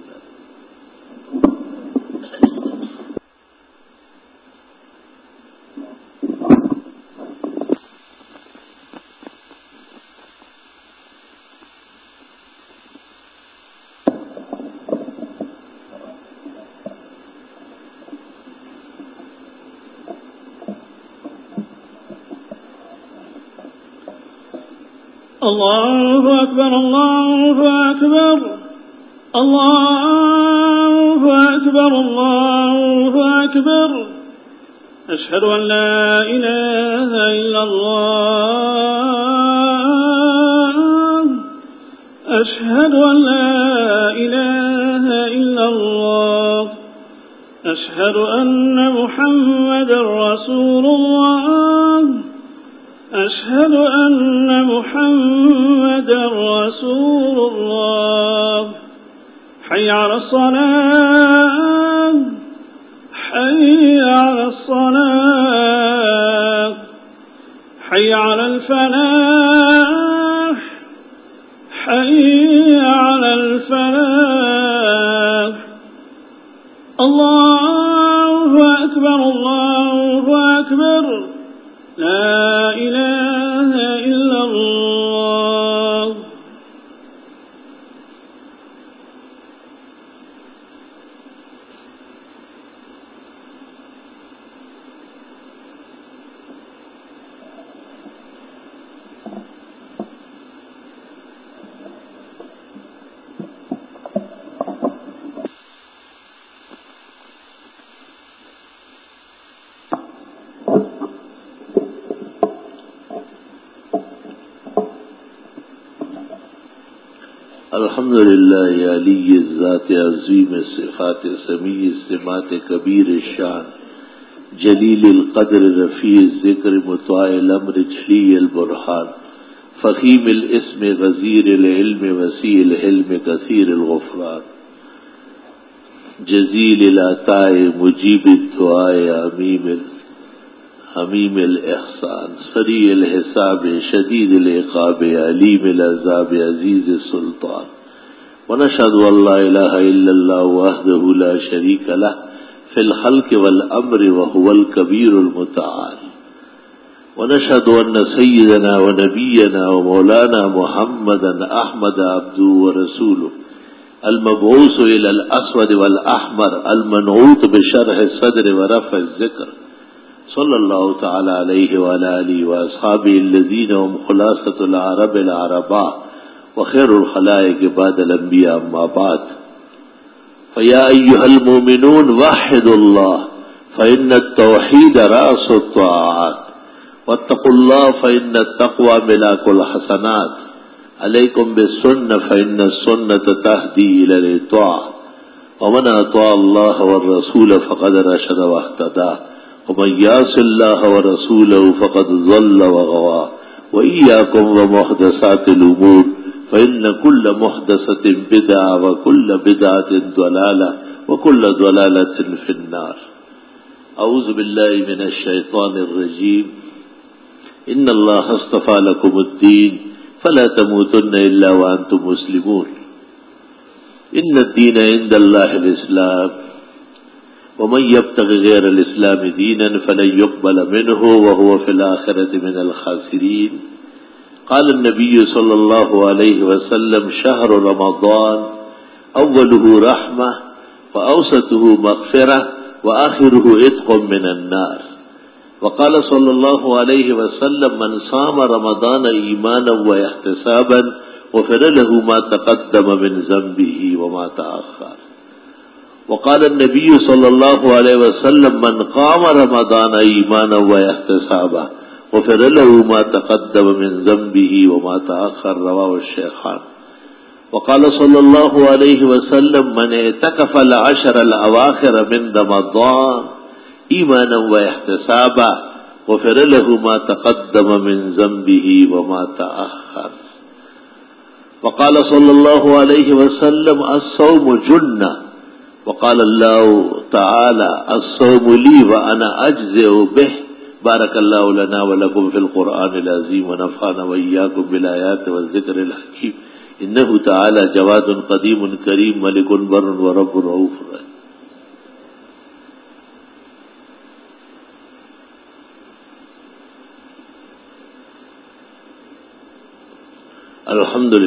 الله أكبر الله أكبر الله أكبر الله أكبر أشهد أن لا إله إلا الله أشهد أن لا إله إلا الله أشهد أشهد أن محمدا رسول الله أشهد أن محمدا رسول الله حي على الصلاة حي على الصلاة حي على الفلاح حي على الفلاح الله أكبر الله أكبر لا إله إلا الله. الحمد للہ علی الذات عظیم الصفات سمیع السمات کبیر الشان جلیل القدر رفیع الذکر مطاع الامر جلی البرہان فخیم الاسم غزیر العلم وسیع الحلم کثیر الغفران جزیل العطاء مجیب الدعاء حمیم الاحسان سریع الحساب شدید العقاب علیم العذاب عزیز السلطان ونشهد ان لا الہ الا اللہ وحدہ لا شریک لہ فی الخلق والامر وهو الکبیر المتعال ونشهد ان سیدنا ونبینا ومولانا محمدا احمد عبدہ ورسولہ المبعوث الى الاسود والاحمر المنعوت بشرح الصدر ورفع الذکر صلی اللہ تعالی علیہ وعلى آلہ واصحابہ الذین هم خلاصۃ العرب العرباء وخیر الخلائق بعد الانبیاء اما بعد فیا ایها المؤمنون وحدوا اللہ فإن التوحید رأس الطاعات واتقوا اللہ فإن التقوى ملاک الحسنات علیکم بالسنة فإن السنة تهدی إلى الطاعة ومن أطاع الله والرسول فقد رشد واهتدى ومن يعص الله ورسوله فقد ضل وغوى وإياكم ومحدثات الأمور فإن كل محدثة بدعة وكل بدعة ضلالة وكل ضلالة في النار. أعوذ بالله من الشيطان الرجيم. إن الله اصطفى لكم الدين فلا تموتن إلا وأنتم مسلمون. إن الدين عند الله الإسلام ومن يبتغ غير الإسلام دينا فلن يقبل منه وهو في الآخرة من الخاسرين. قال النبي صلى الله عليه وسلم شهر رمضان أوله رحمة وأوسطه مغفرة وآخره عتق من النار. وقال صلى الله عليه وسلم من صام رمضان إيمانا واحتسابا غفر له ما تقدم من ذنبه وما تأخر. وقال النبي صلى الله عليه وسلم من قام رمضان إيمانا واحتسابا غفر له ما تقدم من ذنبه وما تأخر. رواه الشيخان. وقال صلى الله عليه وسلم من اعتكف العشر الأواخر من رمضان إيمانا واحتسابا غفر له ما تقدم من ذنبه وما تأخر. وقال صلى الله عليه وسلم الصوم جنة. وقال الله تعالى الصوم لي وأنا أجزئ به. بارك الله لنا ولكم في القرآن العظيم ونفعنا وإياكم بالآيات والذكر الحكيم. إنه تعالى جواد قديم كريم ملك بر ورب رؤوف رحيم. الحمد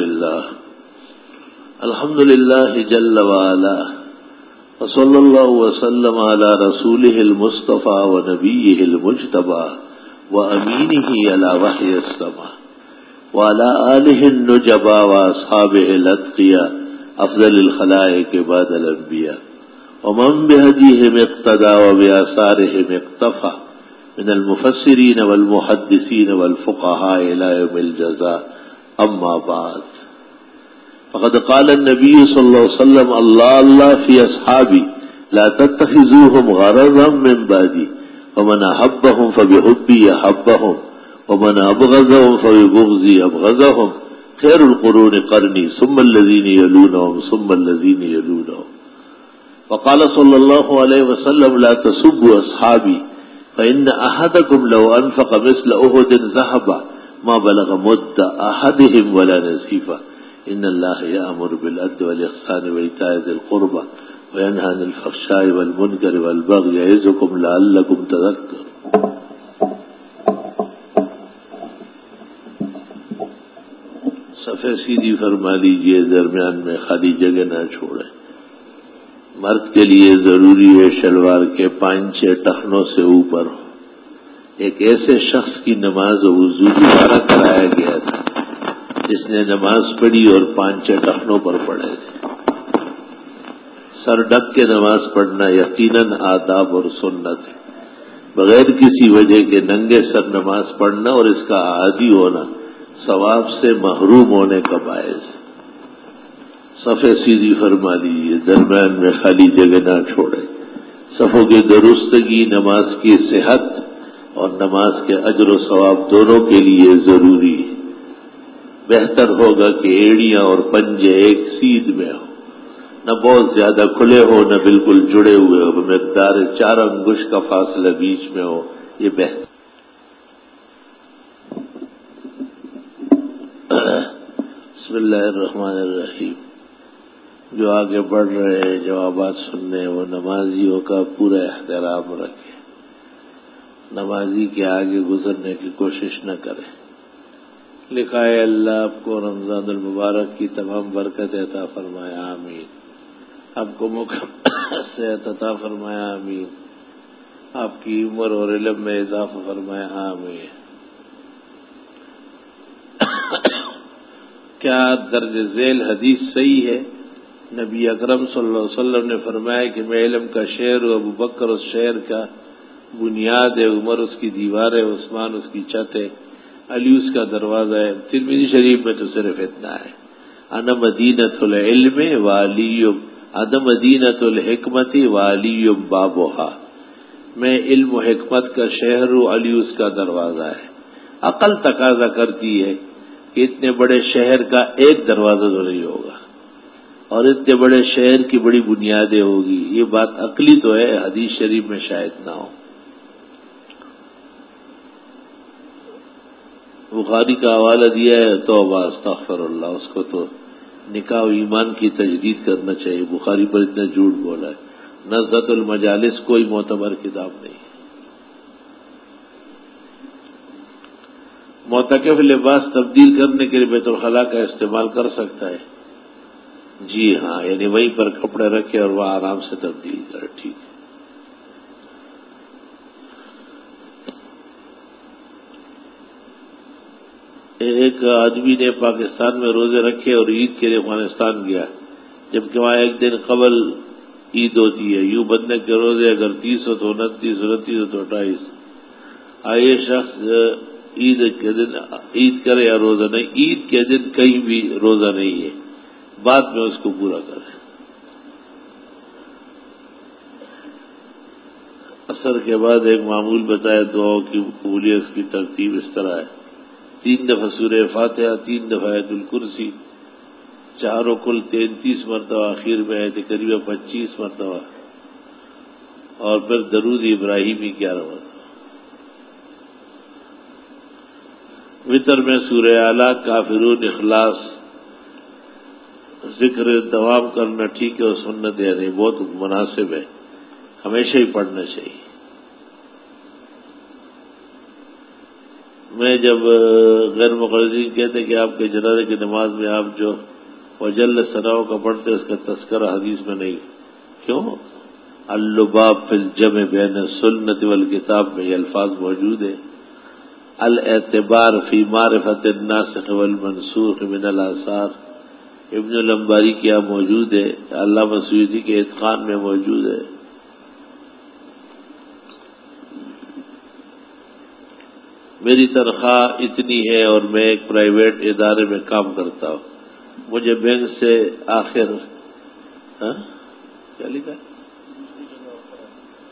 لله جل وعلا وصلى الله وسلم على رسوله المصطفى ونبيه المجتبى وأمينه على وحي السماء وعلى آله النجبى وأصحابه الأتقياء أفضل الخلائق بعد الأنبياء ومن بهديهم اقتدى وبآثارهم اقتفى من المفسرين والمحدثين والفقهاء إلى يوم الجزاء. أما بعد فقد قال النبي صلى الله عليه وسلم الله الله في أصحابي لا تتخذوهم غرضا من بعدی ومن احبهم فبحبی احبهم ومن ابغضهم فببغضی ابغضهم خیر القرون قرنی ثم الذین یلونهم ثم الذین یلونهم وقال صلی اللہ علیہ وسلم لا تسبوا اصحابی فإن أحدكم لو أنفق مثل أحد ذهبا ما بلغ مد أحدهم ولا نصيفا إن الله يأمر بالعدل والإحسان وإيتاء ذي القربى وينهى عن الفحشاء والمنكر والبغي يعظكم لعلكم تذكرون. صفحہ سیدھی فرما لیجیے، درمیان میں خالی جگہ نہ چھوڑیں. مرد کے لیے ضروری ہے شلوار کے 5-6 ٹخنوں سے اوپر ہو. ایک ایسے شخص کی نماز و وضو دوبارہ کرایا گیا تھا جس نے نماز پڑھی اور 5-6 ٹخنوں پر پڑھے تھے. سر ڈھک کے نماز پڑھنا یقیناً آداب اور سنت ہے. بغیر کسی وجہ کے ننگے سر نماز پڑھنا اور اس کا عادی ہونا ثواب سے محروم ہونے کا باعث ہے. صفحہ سیدھی فرما لیجیے، درمیان میں خالی جگہ نہ چھوڑے. صفوں کی درستگی نماز کی صحت اور نماز کے اجر و ثواب دونوں کے لیے ضروری ہے. بہتر ہوگا کہ ایڑیاں اور پنجے ایک سیدھ میں ہو، نہ بہت زیادہ کھلے ہو نہ بالکل جڑے ہوئے ہو، مقدار 4 انگشت کا فاصلہ بیچ میں ہو. یہ بہتر. بسم اللہ الرحمن الرحیم. جو آگے بڑھ رہے ہیں جوابات سننے، وہ نمازیوں کا پورا احترام رکھیں. نمازی کے آگے گزرنے کی کوشش نہ کریں. لکھا ہے اللہ آپ کو رمضان المبارک کی تمام برکت عطا فرمائے، آمین. آپ کو مکمل صحت عطا فرمائے، آمین. آپ کی عمر اور علم میں اضافہ فرمائے، آمین. کیا درج ذیل حدیث صحیح ہے؟ نبی اکرم صلی اللہ علیہ وسلم نے فرمایا کہ میں علم کا شہر ہوں، ابو بکر اس شہر کا بنیاد ہے، عمر اس کی دیوار ہے، عثمان اس کی چھت ہے، علی اس کا دروازہ ہے. ترمذی شریف میں تو صرف اتنا ہے. انا مدینۃ العلم وعلی، انا مدینۃ الحکمت وعلی بابھا. میں علم و حکمت کا شہر ہوں، علی اس کا دروازہ ہے. عقل تقاضا کرتی ہے کہ اتنے بڑے شہر کا ایک دروازہ تو نہیں ہوگا اور اتنے بڑے شہر کی بڑی بنیادیں ہوگی. یہ بات عقلی تو ہے، حدیث شریف میں شاید نہ ہو. بخاری کا حوالہ دیا ہے توبہ استغفر اللہ. اس کو تو نکاح و ایمان کی تجدید کرنا چاہیے. بخاری پر اتنا جھوٹ بولا ہے. نزہۃ المجالس کوئی معتبر کتاب نہیں. معتکف لباس تبدیل کرنے کے لیے بیت الخلاء کا استعمال کر سکتا ہے. جی ہاں، یعنی وہیں پر کپڑے رکھے اور وہاں آرام سے تبدیل کرے، ٹھیک ہے. ایک آدمی نے پاکستان میں روزے رکھے اور عید کے لیے افغانستان گیا، جبکہ وہاں ایک دن قبل عید ہوتی ہے. یوں بننے کے روزے اگر 30 ہو تو 29، 29 ہو تو 28. آئے شخص عید کے دن عید کرے یا روزہ نہیں، عید کے دن کہیں بھی روزہ نہیں ہے، بعد میں اس کو پورا کرے. عصر کے بعد ایک معمول بتایا دعاؤں کی قبولیت کی ترتیب اس طرح ہے: 3 دفعہ سورہ فاتحہ، 3 دفعہ آیت الکرسی، چاروں کل 33 مرتبہ، آخر میں آیت کریمہ 25 مرتبہ، اور پھر درود ابراہیمی 11 مرتبہ. وتر میں سورہ اعلیٰ، کافرون، اخلاص ذکر دوام کرنا ٹھیک ہے اور سنت ہے، نہیں بہت مناسب ہے، ہمیشہ ہی پڑھنا چاہیے. میں جب غیر مقررین کہتے کہ آپ کے جنازے کی نماز میں آپ جو وجل ثناؤ کا پڑھتے اس کا تذکرہ حدیث میں نہیں، کیوں؟ اللباب فی الجمع بین السنت والکتاب میں یہ الفاظ موجود ہیں. الاعتبار فی معرفت الناسخ والمنسوخ من الاثار ابن الانباری کیا موجود ہے، علامہ سیوطی کے اتقان میں موجود ہے. میری تنخواہ اتنی ہے اور میں ایک پرائیویٹ ادارے میں کام کرتا ہوں. مجھے بینک سے آخر کیا لکھا ہے؟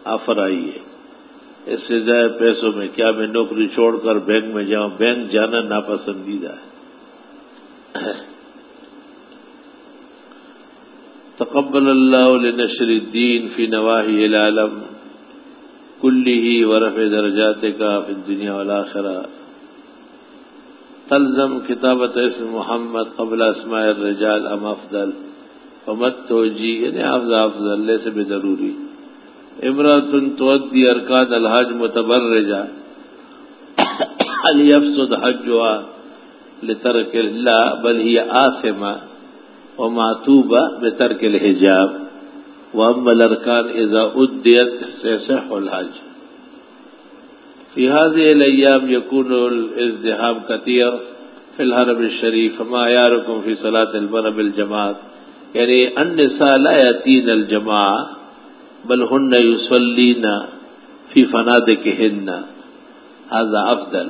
آفر آئی ہے، اس سے زیادہ پیسوں میں کیا میں نوکری چھوڑ کر بینک میں جاؤں؟ بینک جانا ناپسندیدہ ہے۔ تقبل اللہ لنشر الدین فی نواحی العالم کلہ ورفع درجاتک فی الدنیا والآخرہ۔ تلزم کتابت اسم محمد قبل اسماء الرجال ام افضل؟ فمت توجیہ یعنی افضل لیس بضروری۔ امرأۃ تؤدی ارکان الحج متبرجہ هل يفسد حجها لترک اللہ بل هي آثمہ ومعتوبہ بترک الحجاب واما الارکان اذا ادیت سيصح الحج۔ في هذه الايام يكون الازدحام كثير في الحرم الشريف فما يعركم في صلاة المرأة بالجماعة، یعنی النساء لا يأتين الجماعة بل هن يصلين في فنادقهن، هذا افضل۔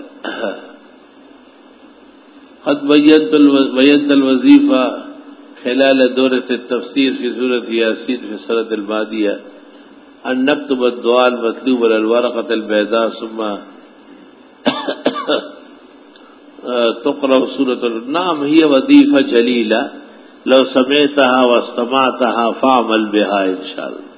قد بينت الوظيفة خلال دورة التفسير في سورة ياسين في السنة الماضية أن نكتب الدعاء المطلوب على الورقة البيضاء ثم تقرأ سورة نعم هي وظيفة جليلة لو سمعتها واستمعتها فاعمل بها إن شاء الله۔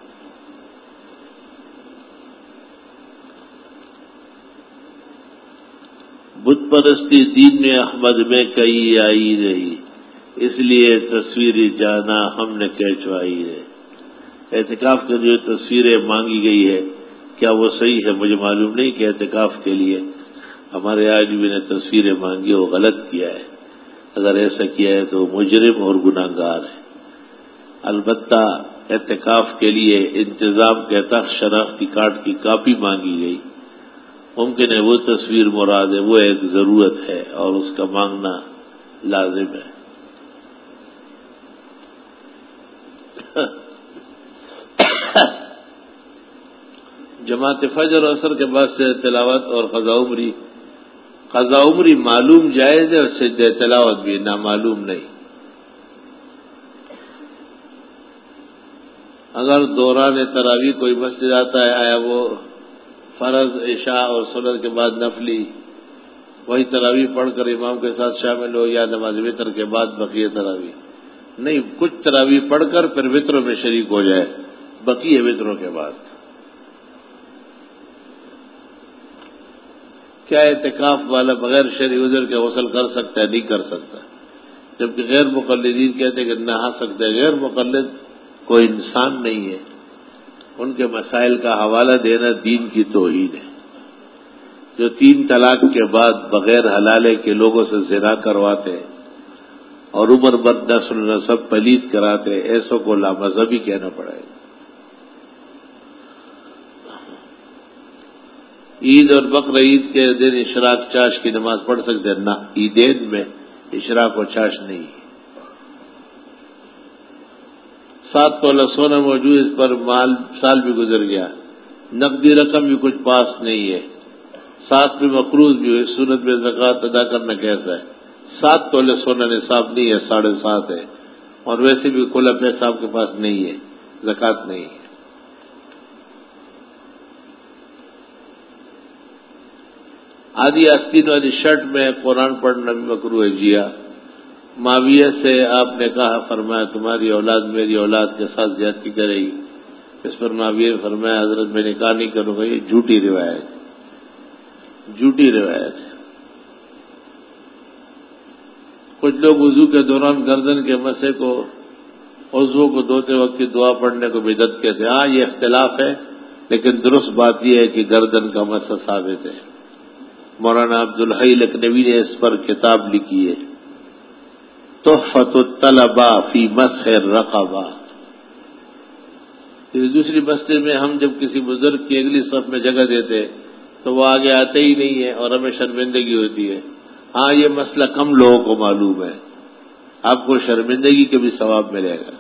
بت پرستی دین میں احمد میں کئی آئی رہی، اس لیے تصویری جانا ہم نے کھینچوائی ہے۔ اعتکاف کے جو تصویریں مانگی گئی ہے کیا وہ صحیح ہے؟ مجھے معلوم نہیں کہ اعتکاف کے لیے ہمارے آج بھی نے تصویریں مانگی وہ غلط کیا ہے۔ اگر ایسا کیا ہے تو مجرم اور گناہگار ہے۔ البتہ اعتکاف کے لیے انتظام کے تحت شناختی کارڈ کی کاپی مانگی گئی، ممکن ہے وہ تصویر مراد ہے، وہ ایک ضرورت ہے اور اس کا مانگنا لازم ہے۔ جماعت فجر اور عصر کے بعد سے تلاوت اور قضا عمری معلوم جائز ہے اور سجدہ تلاوت بھی نامعلوم نہیں۔ اگر دوران تراویح کوئی مسجد آتا ہے آیا وہ فرض عشاء اور سنت کے بعد نفلی وہی تراویح پڑھ کر امام کے ساتھ شامل ہو یا نماز وتر کے بعد بقیہ تراویح؟ نہیں، کچھ تراویح پڑھ کر پھر وتروں میں شریک ہو جائے بقیہ وتروں کے بعد۔ کیا اعتکاف والا بغیر شرعی عذر کے غسل کر سکتا ہے؟ نہیں کر سکتا، جبکہ غیر مقلدین کہتے ہیں کہ نہا سکتے ہیں۔ غیر مقلد کوئی انسان نہیں ہے، ان کے مسائل کا حوالہ دینا دین کی توہین ہے۔ جو 3 طلاق کے بعد بغیر حلالے کے لوگوں سے زنا کرواتے اور عمر بد نسل و نسب پلید کراتے، ایسوں کو لامذہبی کہنا پڑے گا۔ عید اور بقر عید کے دن اشراق چاش کی نماز پڑھ سکتے ہیں؟ نہ، عیدین میں اشراق و چاش نہیں ہے۔ 7 تولہ سونا موجود، اس پر سال بھی گزر گیا، نقدی رقم بھی کچھ پاس نہیں ہے، 7 میں مقروض بھی ہوئی، سنت میں زکوٰۃ ادا کرنا کیسا ہے؟ 7 تولے سونا نصاب نہیں ہے، 7.5 ہے، اور ویسے بھی کھلا پیسہ آپ کے پاس نہیں ہے، زکوٰۃ نہیں ہے۔ آدھی آستین والی شرٹ میں قرآن پڑھنا بھی مکروہ ہے۔ جی ہاں، معاویہ سے آپ نے کہا، فرمایا تمہاری اولاد میری اولاد کے ساتھ زیادتی کرے گی۔ اس پر معاویہ نے فرمایا حضرت میں نکاح نہیں کروں گا، یہ جھوٹی روایت ہے۔ کچھ لوگ وضو کے دوران گردن کے مسے کو عضو کو دھوتے وقت کی دعا پڑھنے کو بدعت کہتے ہیں۔ ہاں، یہ اختلاف ہے، لیکن درست بات یہ ہے کہ گردن کا مسا ثابت ہے۔ مولانا عبدالحی لکھنوی نے اس پر کتاب لکھی ہے، تحفۃ الطلبہ فی مسح الرقبہ۔ دوسری مسجد میں ہم جب کسی بزرگ کی اگلی صف میں جگہ دیتے تو وہ آگے آتے ہی نہیں ہے اور ہمیں شرمندگی ہوتی ہے۔ ہاں، یہ مسئلہ کم لوگوں کو معلوم ہے، آپ کو شرمندگی کے بھی ثواب ملے گا۔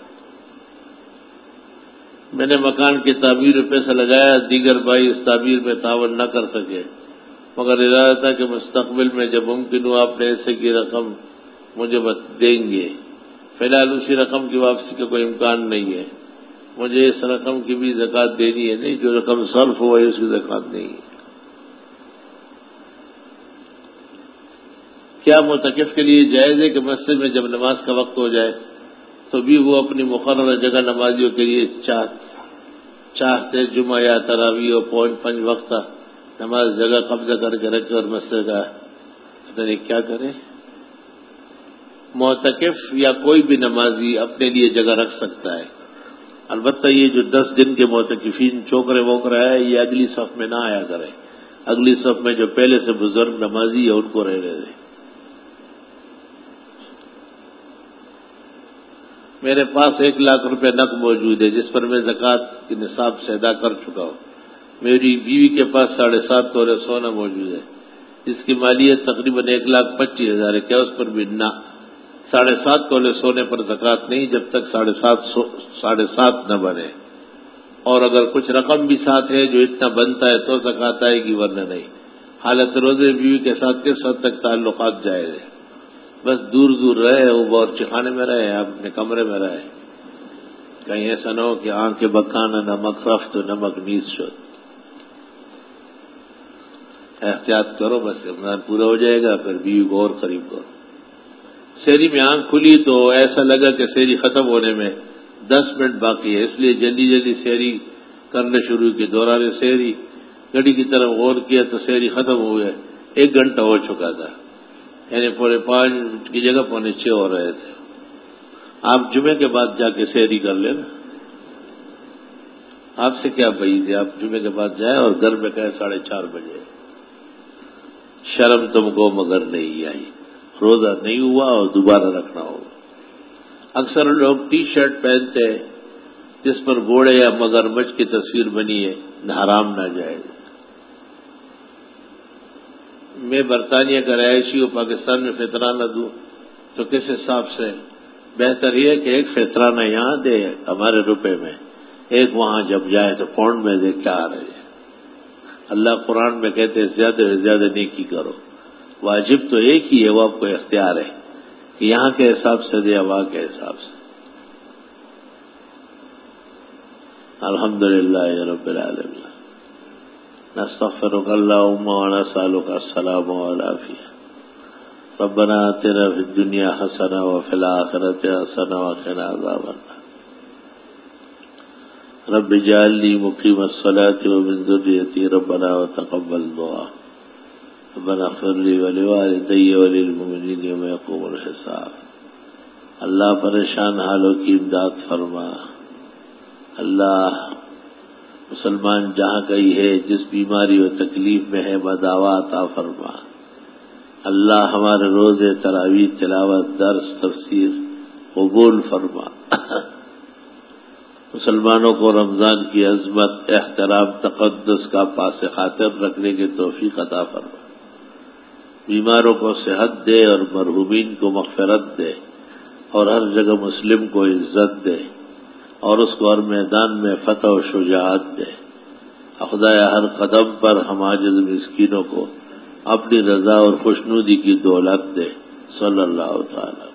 میں نے مکان کی تعمیر میں پیسہ لگایا، دیگر بھائی اس تعمیر میں تعاون نہ کر سکے، مگر ارادہ تھا کہ مستقبل میں جب ممکن ہو اپنے حصے کی رقم مجھے دیں گے۔ فی الحال اسی رقم کی واپسی کا کوئی امکان نہیں ہے۔ مجھے اس رقم کی بھی زکوٰۃ دینی ہے، نہیں، جو رقم صرف ہوا ہے اس کی زکوٰۃ نہیں ہے۔ کیا معتکف کے لیے جائز ہے کہ مسجد میں جب نماز کا وقت ہو جائے تو بھی وہ اپنی مقررہ جگہ نمازیوں کے لیے چاہتے جمعہ یا تراویح اور پنج وقت نماز جگہ قبضہ کر کے رکھے اور مسجد کا پتہ نہیں کیا کرے؟ معتکف یا کوئی بھی نمازی اپنے لیے جگہ رکھ سکتا ہے، البتہ یہ جو 10 دن کے معتکفین چوکرے ووکرے آئے یہ اگلی صف میں نہ آیا کرے، اگلی صف میں جو پہلے سے بزرگ نمازی ہے ان کو رہنے دیں۔ میرے پاس 1 لاکھ روپے نقد موجود ہے جس پر میں زکوٰۃ کے نصاب سے ادا کر چکا ہوں۔ میری بیوی کے پاس 7.5 تولے سونا موجود ہے جس کی مالیت تقریباً 1,25,000 ہے، کیا اس پر بھی نہ 7.5 تولے سونے پر زکوٰۃ نہیں جب تک 7.5 نہ بنے، اور اگر کچھ رقم بھی ساتھ ہے جو اتنا بنتا ہے تو زکوٰۃ آئے گی ورنہ نہیں۔ حالت روزے بیوی کے ساتھ کس حد تک تعلقات جائز ہے؟ بس دور دور رہے، وہ باورچی خانے میں رہے، آپ اپنے کمرے میں رہے، کہیں ایسا نہ ہو کہ آنکھ بکانا نمک رفت نمک نیز شد۔ احتیاط کرو، بس رمضان پورا ہو جائے گا پھر بیوی کو اور قریب کرو۔ سحری میں آنکھ کھلی تو ایسا لگا کہ سحری ختم ہونے میں 10 منٹ باقی ہے، اس لیے جلدی جلدی سحری کرنا شروع کی۔ دوران سحری گھڑی کی طرف غور کیا تو سحری ختم ہو گئے، 1 گھنٹہ ہو چکا تھا، یعنی 5:45 کی جگہ 6:45 ہو رہے تھے۔ آپ جمعے کے بعد جا کے سحری کر لینا، آپ سے کیا بعید ہے، آپ جمعے کے بعد جائیں اور گھر میں کہیں 4:30 بجے۔ شرم تم کو مگر نہیں آئی، روزہ نہیں ہوا اور دوبارہ رکھنا ہوگا۔ اکثر لوگ ٹی شرٹ پہنتے ہیں جس پر گھوڑے یا مگرمچھ کی تصویر بنی ہے، حرام ناجائز۔ میں برطانیہ کا رہائشی ہوں، پاکستان میں فطرانہ دوں تو کس حساب سے؟ بہتر یہ ہے کہ ایک فطرانہ یہاں دے ہمارے روپے میں، ایک وہاں جب جائے تو پاؤنڈ میں دے، کیا آ رہے ہیں؟ اللہ قرآن میں کہتے ہیں زیادہ سے زیادہ نیکی کرو، واجب تو ایک ہی ہے، وہ آپ کو اختیار ہے کہ یہاں کے حساب سے دے وہاں کے حساب سے۔ الحمدللہ رب العالمین، نستغفرک اللہم ونسألک السلام والعافیہ۔ ربنا آتنا فی الدنیا حسنہ وفی الآخرۃ حسنہ وقنا عذاب النار۔ رب اجعلنی مقیم الصلاۃ ومن ذریتی ربنا وتقبل دعاء۔ ربنا اغفر لی ولوالدی وللمؤمنین یوم یقوم الحساب۔ اللہ پریشان حالوں کی امداد فرما۔ اللہ مسلمان جہاں کہیں ہے، جس بیماری و تکلیف میں ہے، بدعوا عطا فرما۔ اللہ ہمارے روزے، تراویح، تلاوت، درس، تفسیر قبول فرما۔ مسلمانوں کو رمضان کی عظمت، احترام، تقدس کا پاس خاطر رکھنے کی توفیق عطا فرما۔ بیماروں کو صحت دے اور مرحومین کو مغفرت دے، اور ہر جگہ مسلم کو عزت دے، اور اس کو ہر میدان میں فتح و شجاعت دے۔ خدایا ہر قدم پر ہم عاجز مسکینوں کو اپنی رضا اور خوشنودی کی دولت دے۔ صلی اللہ تعالی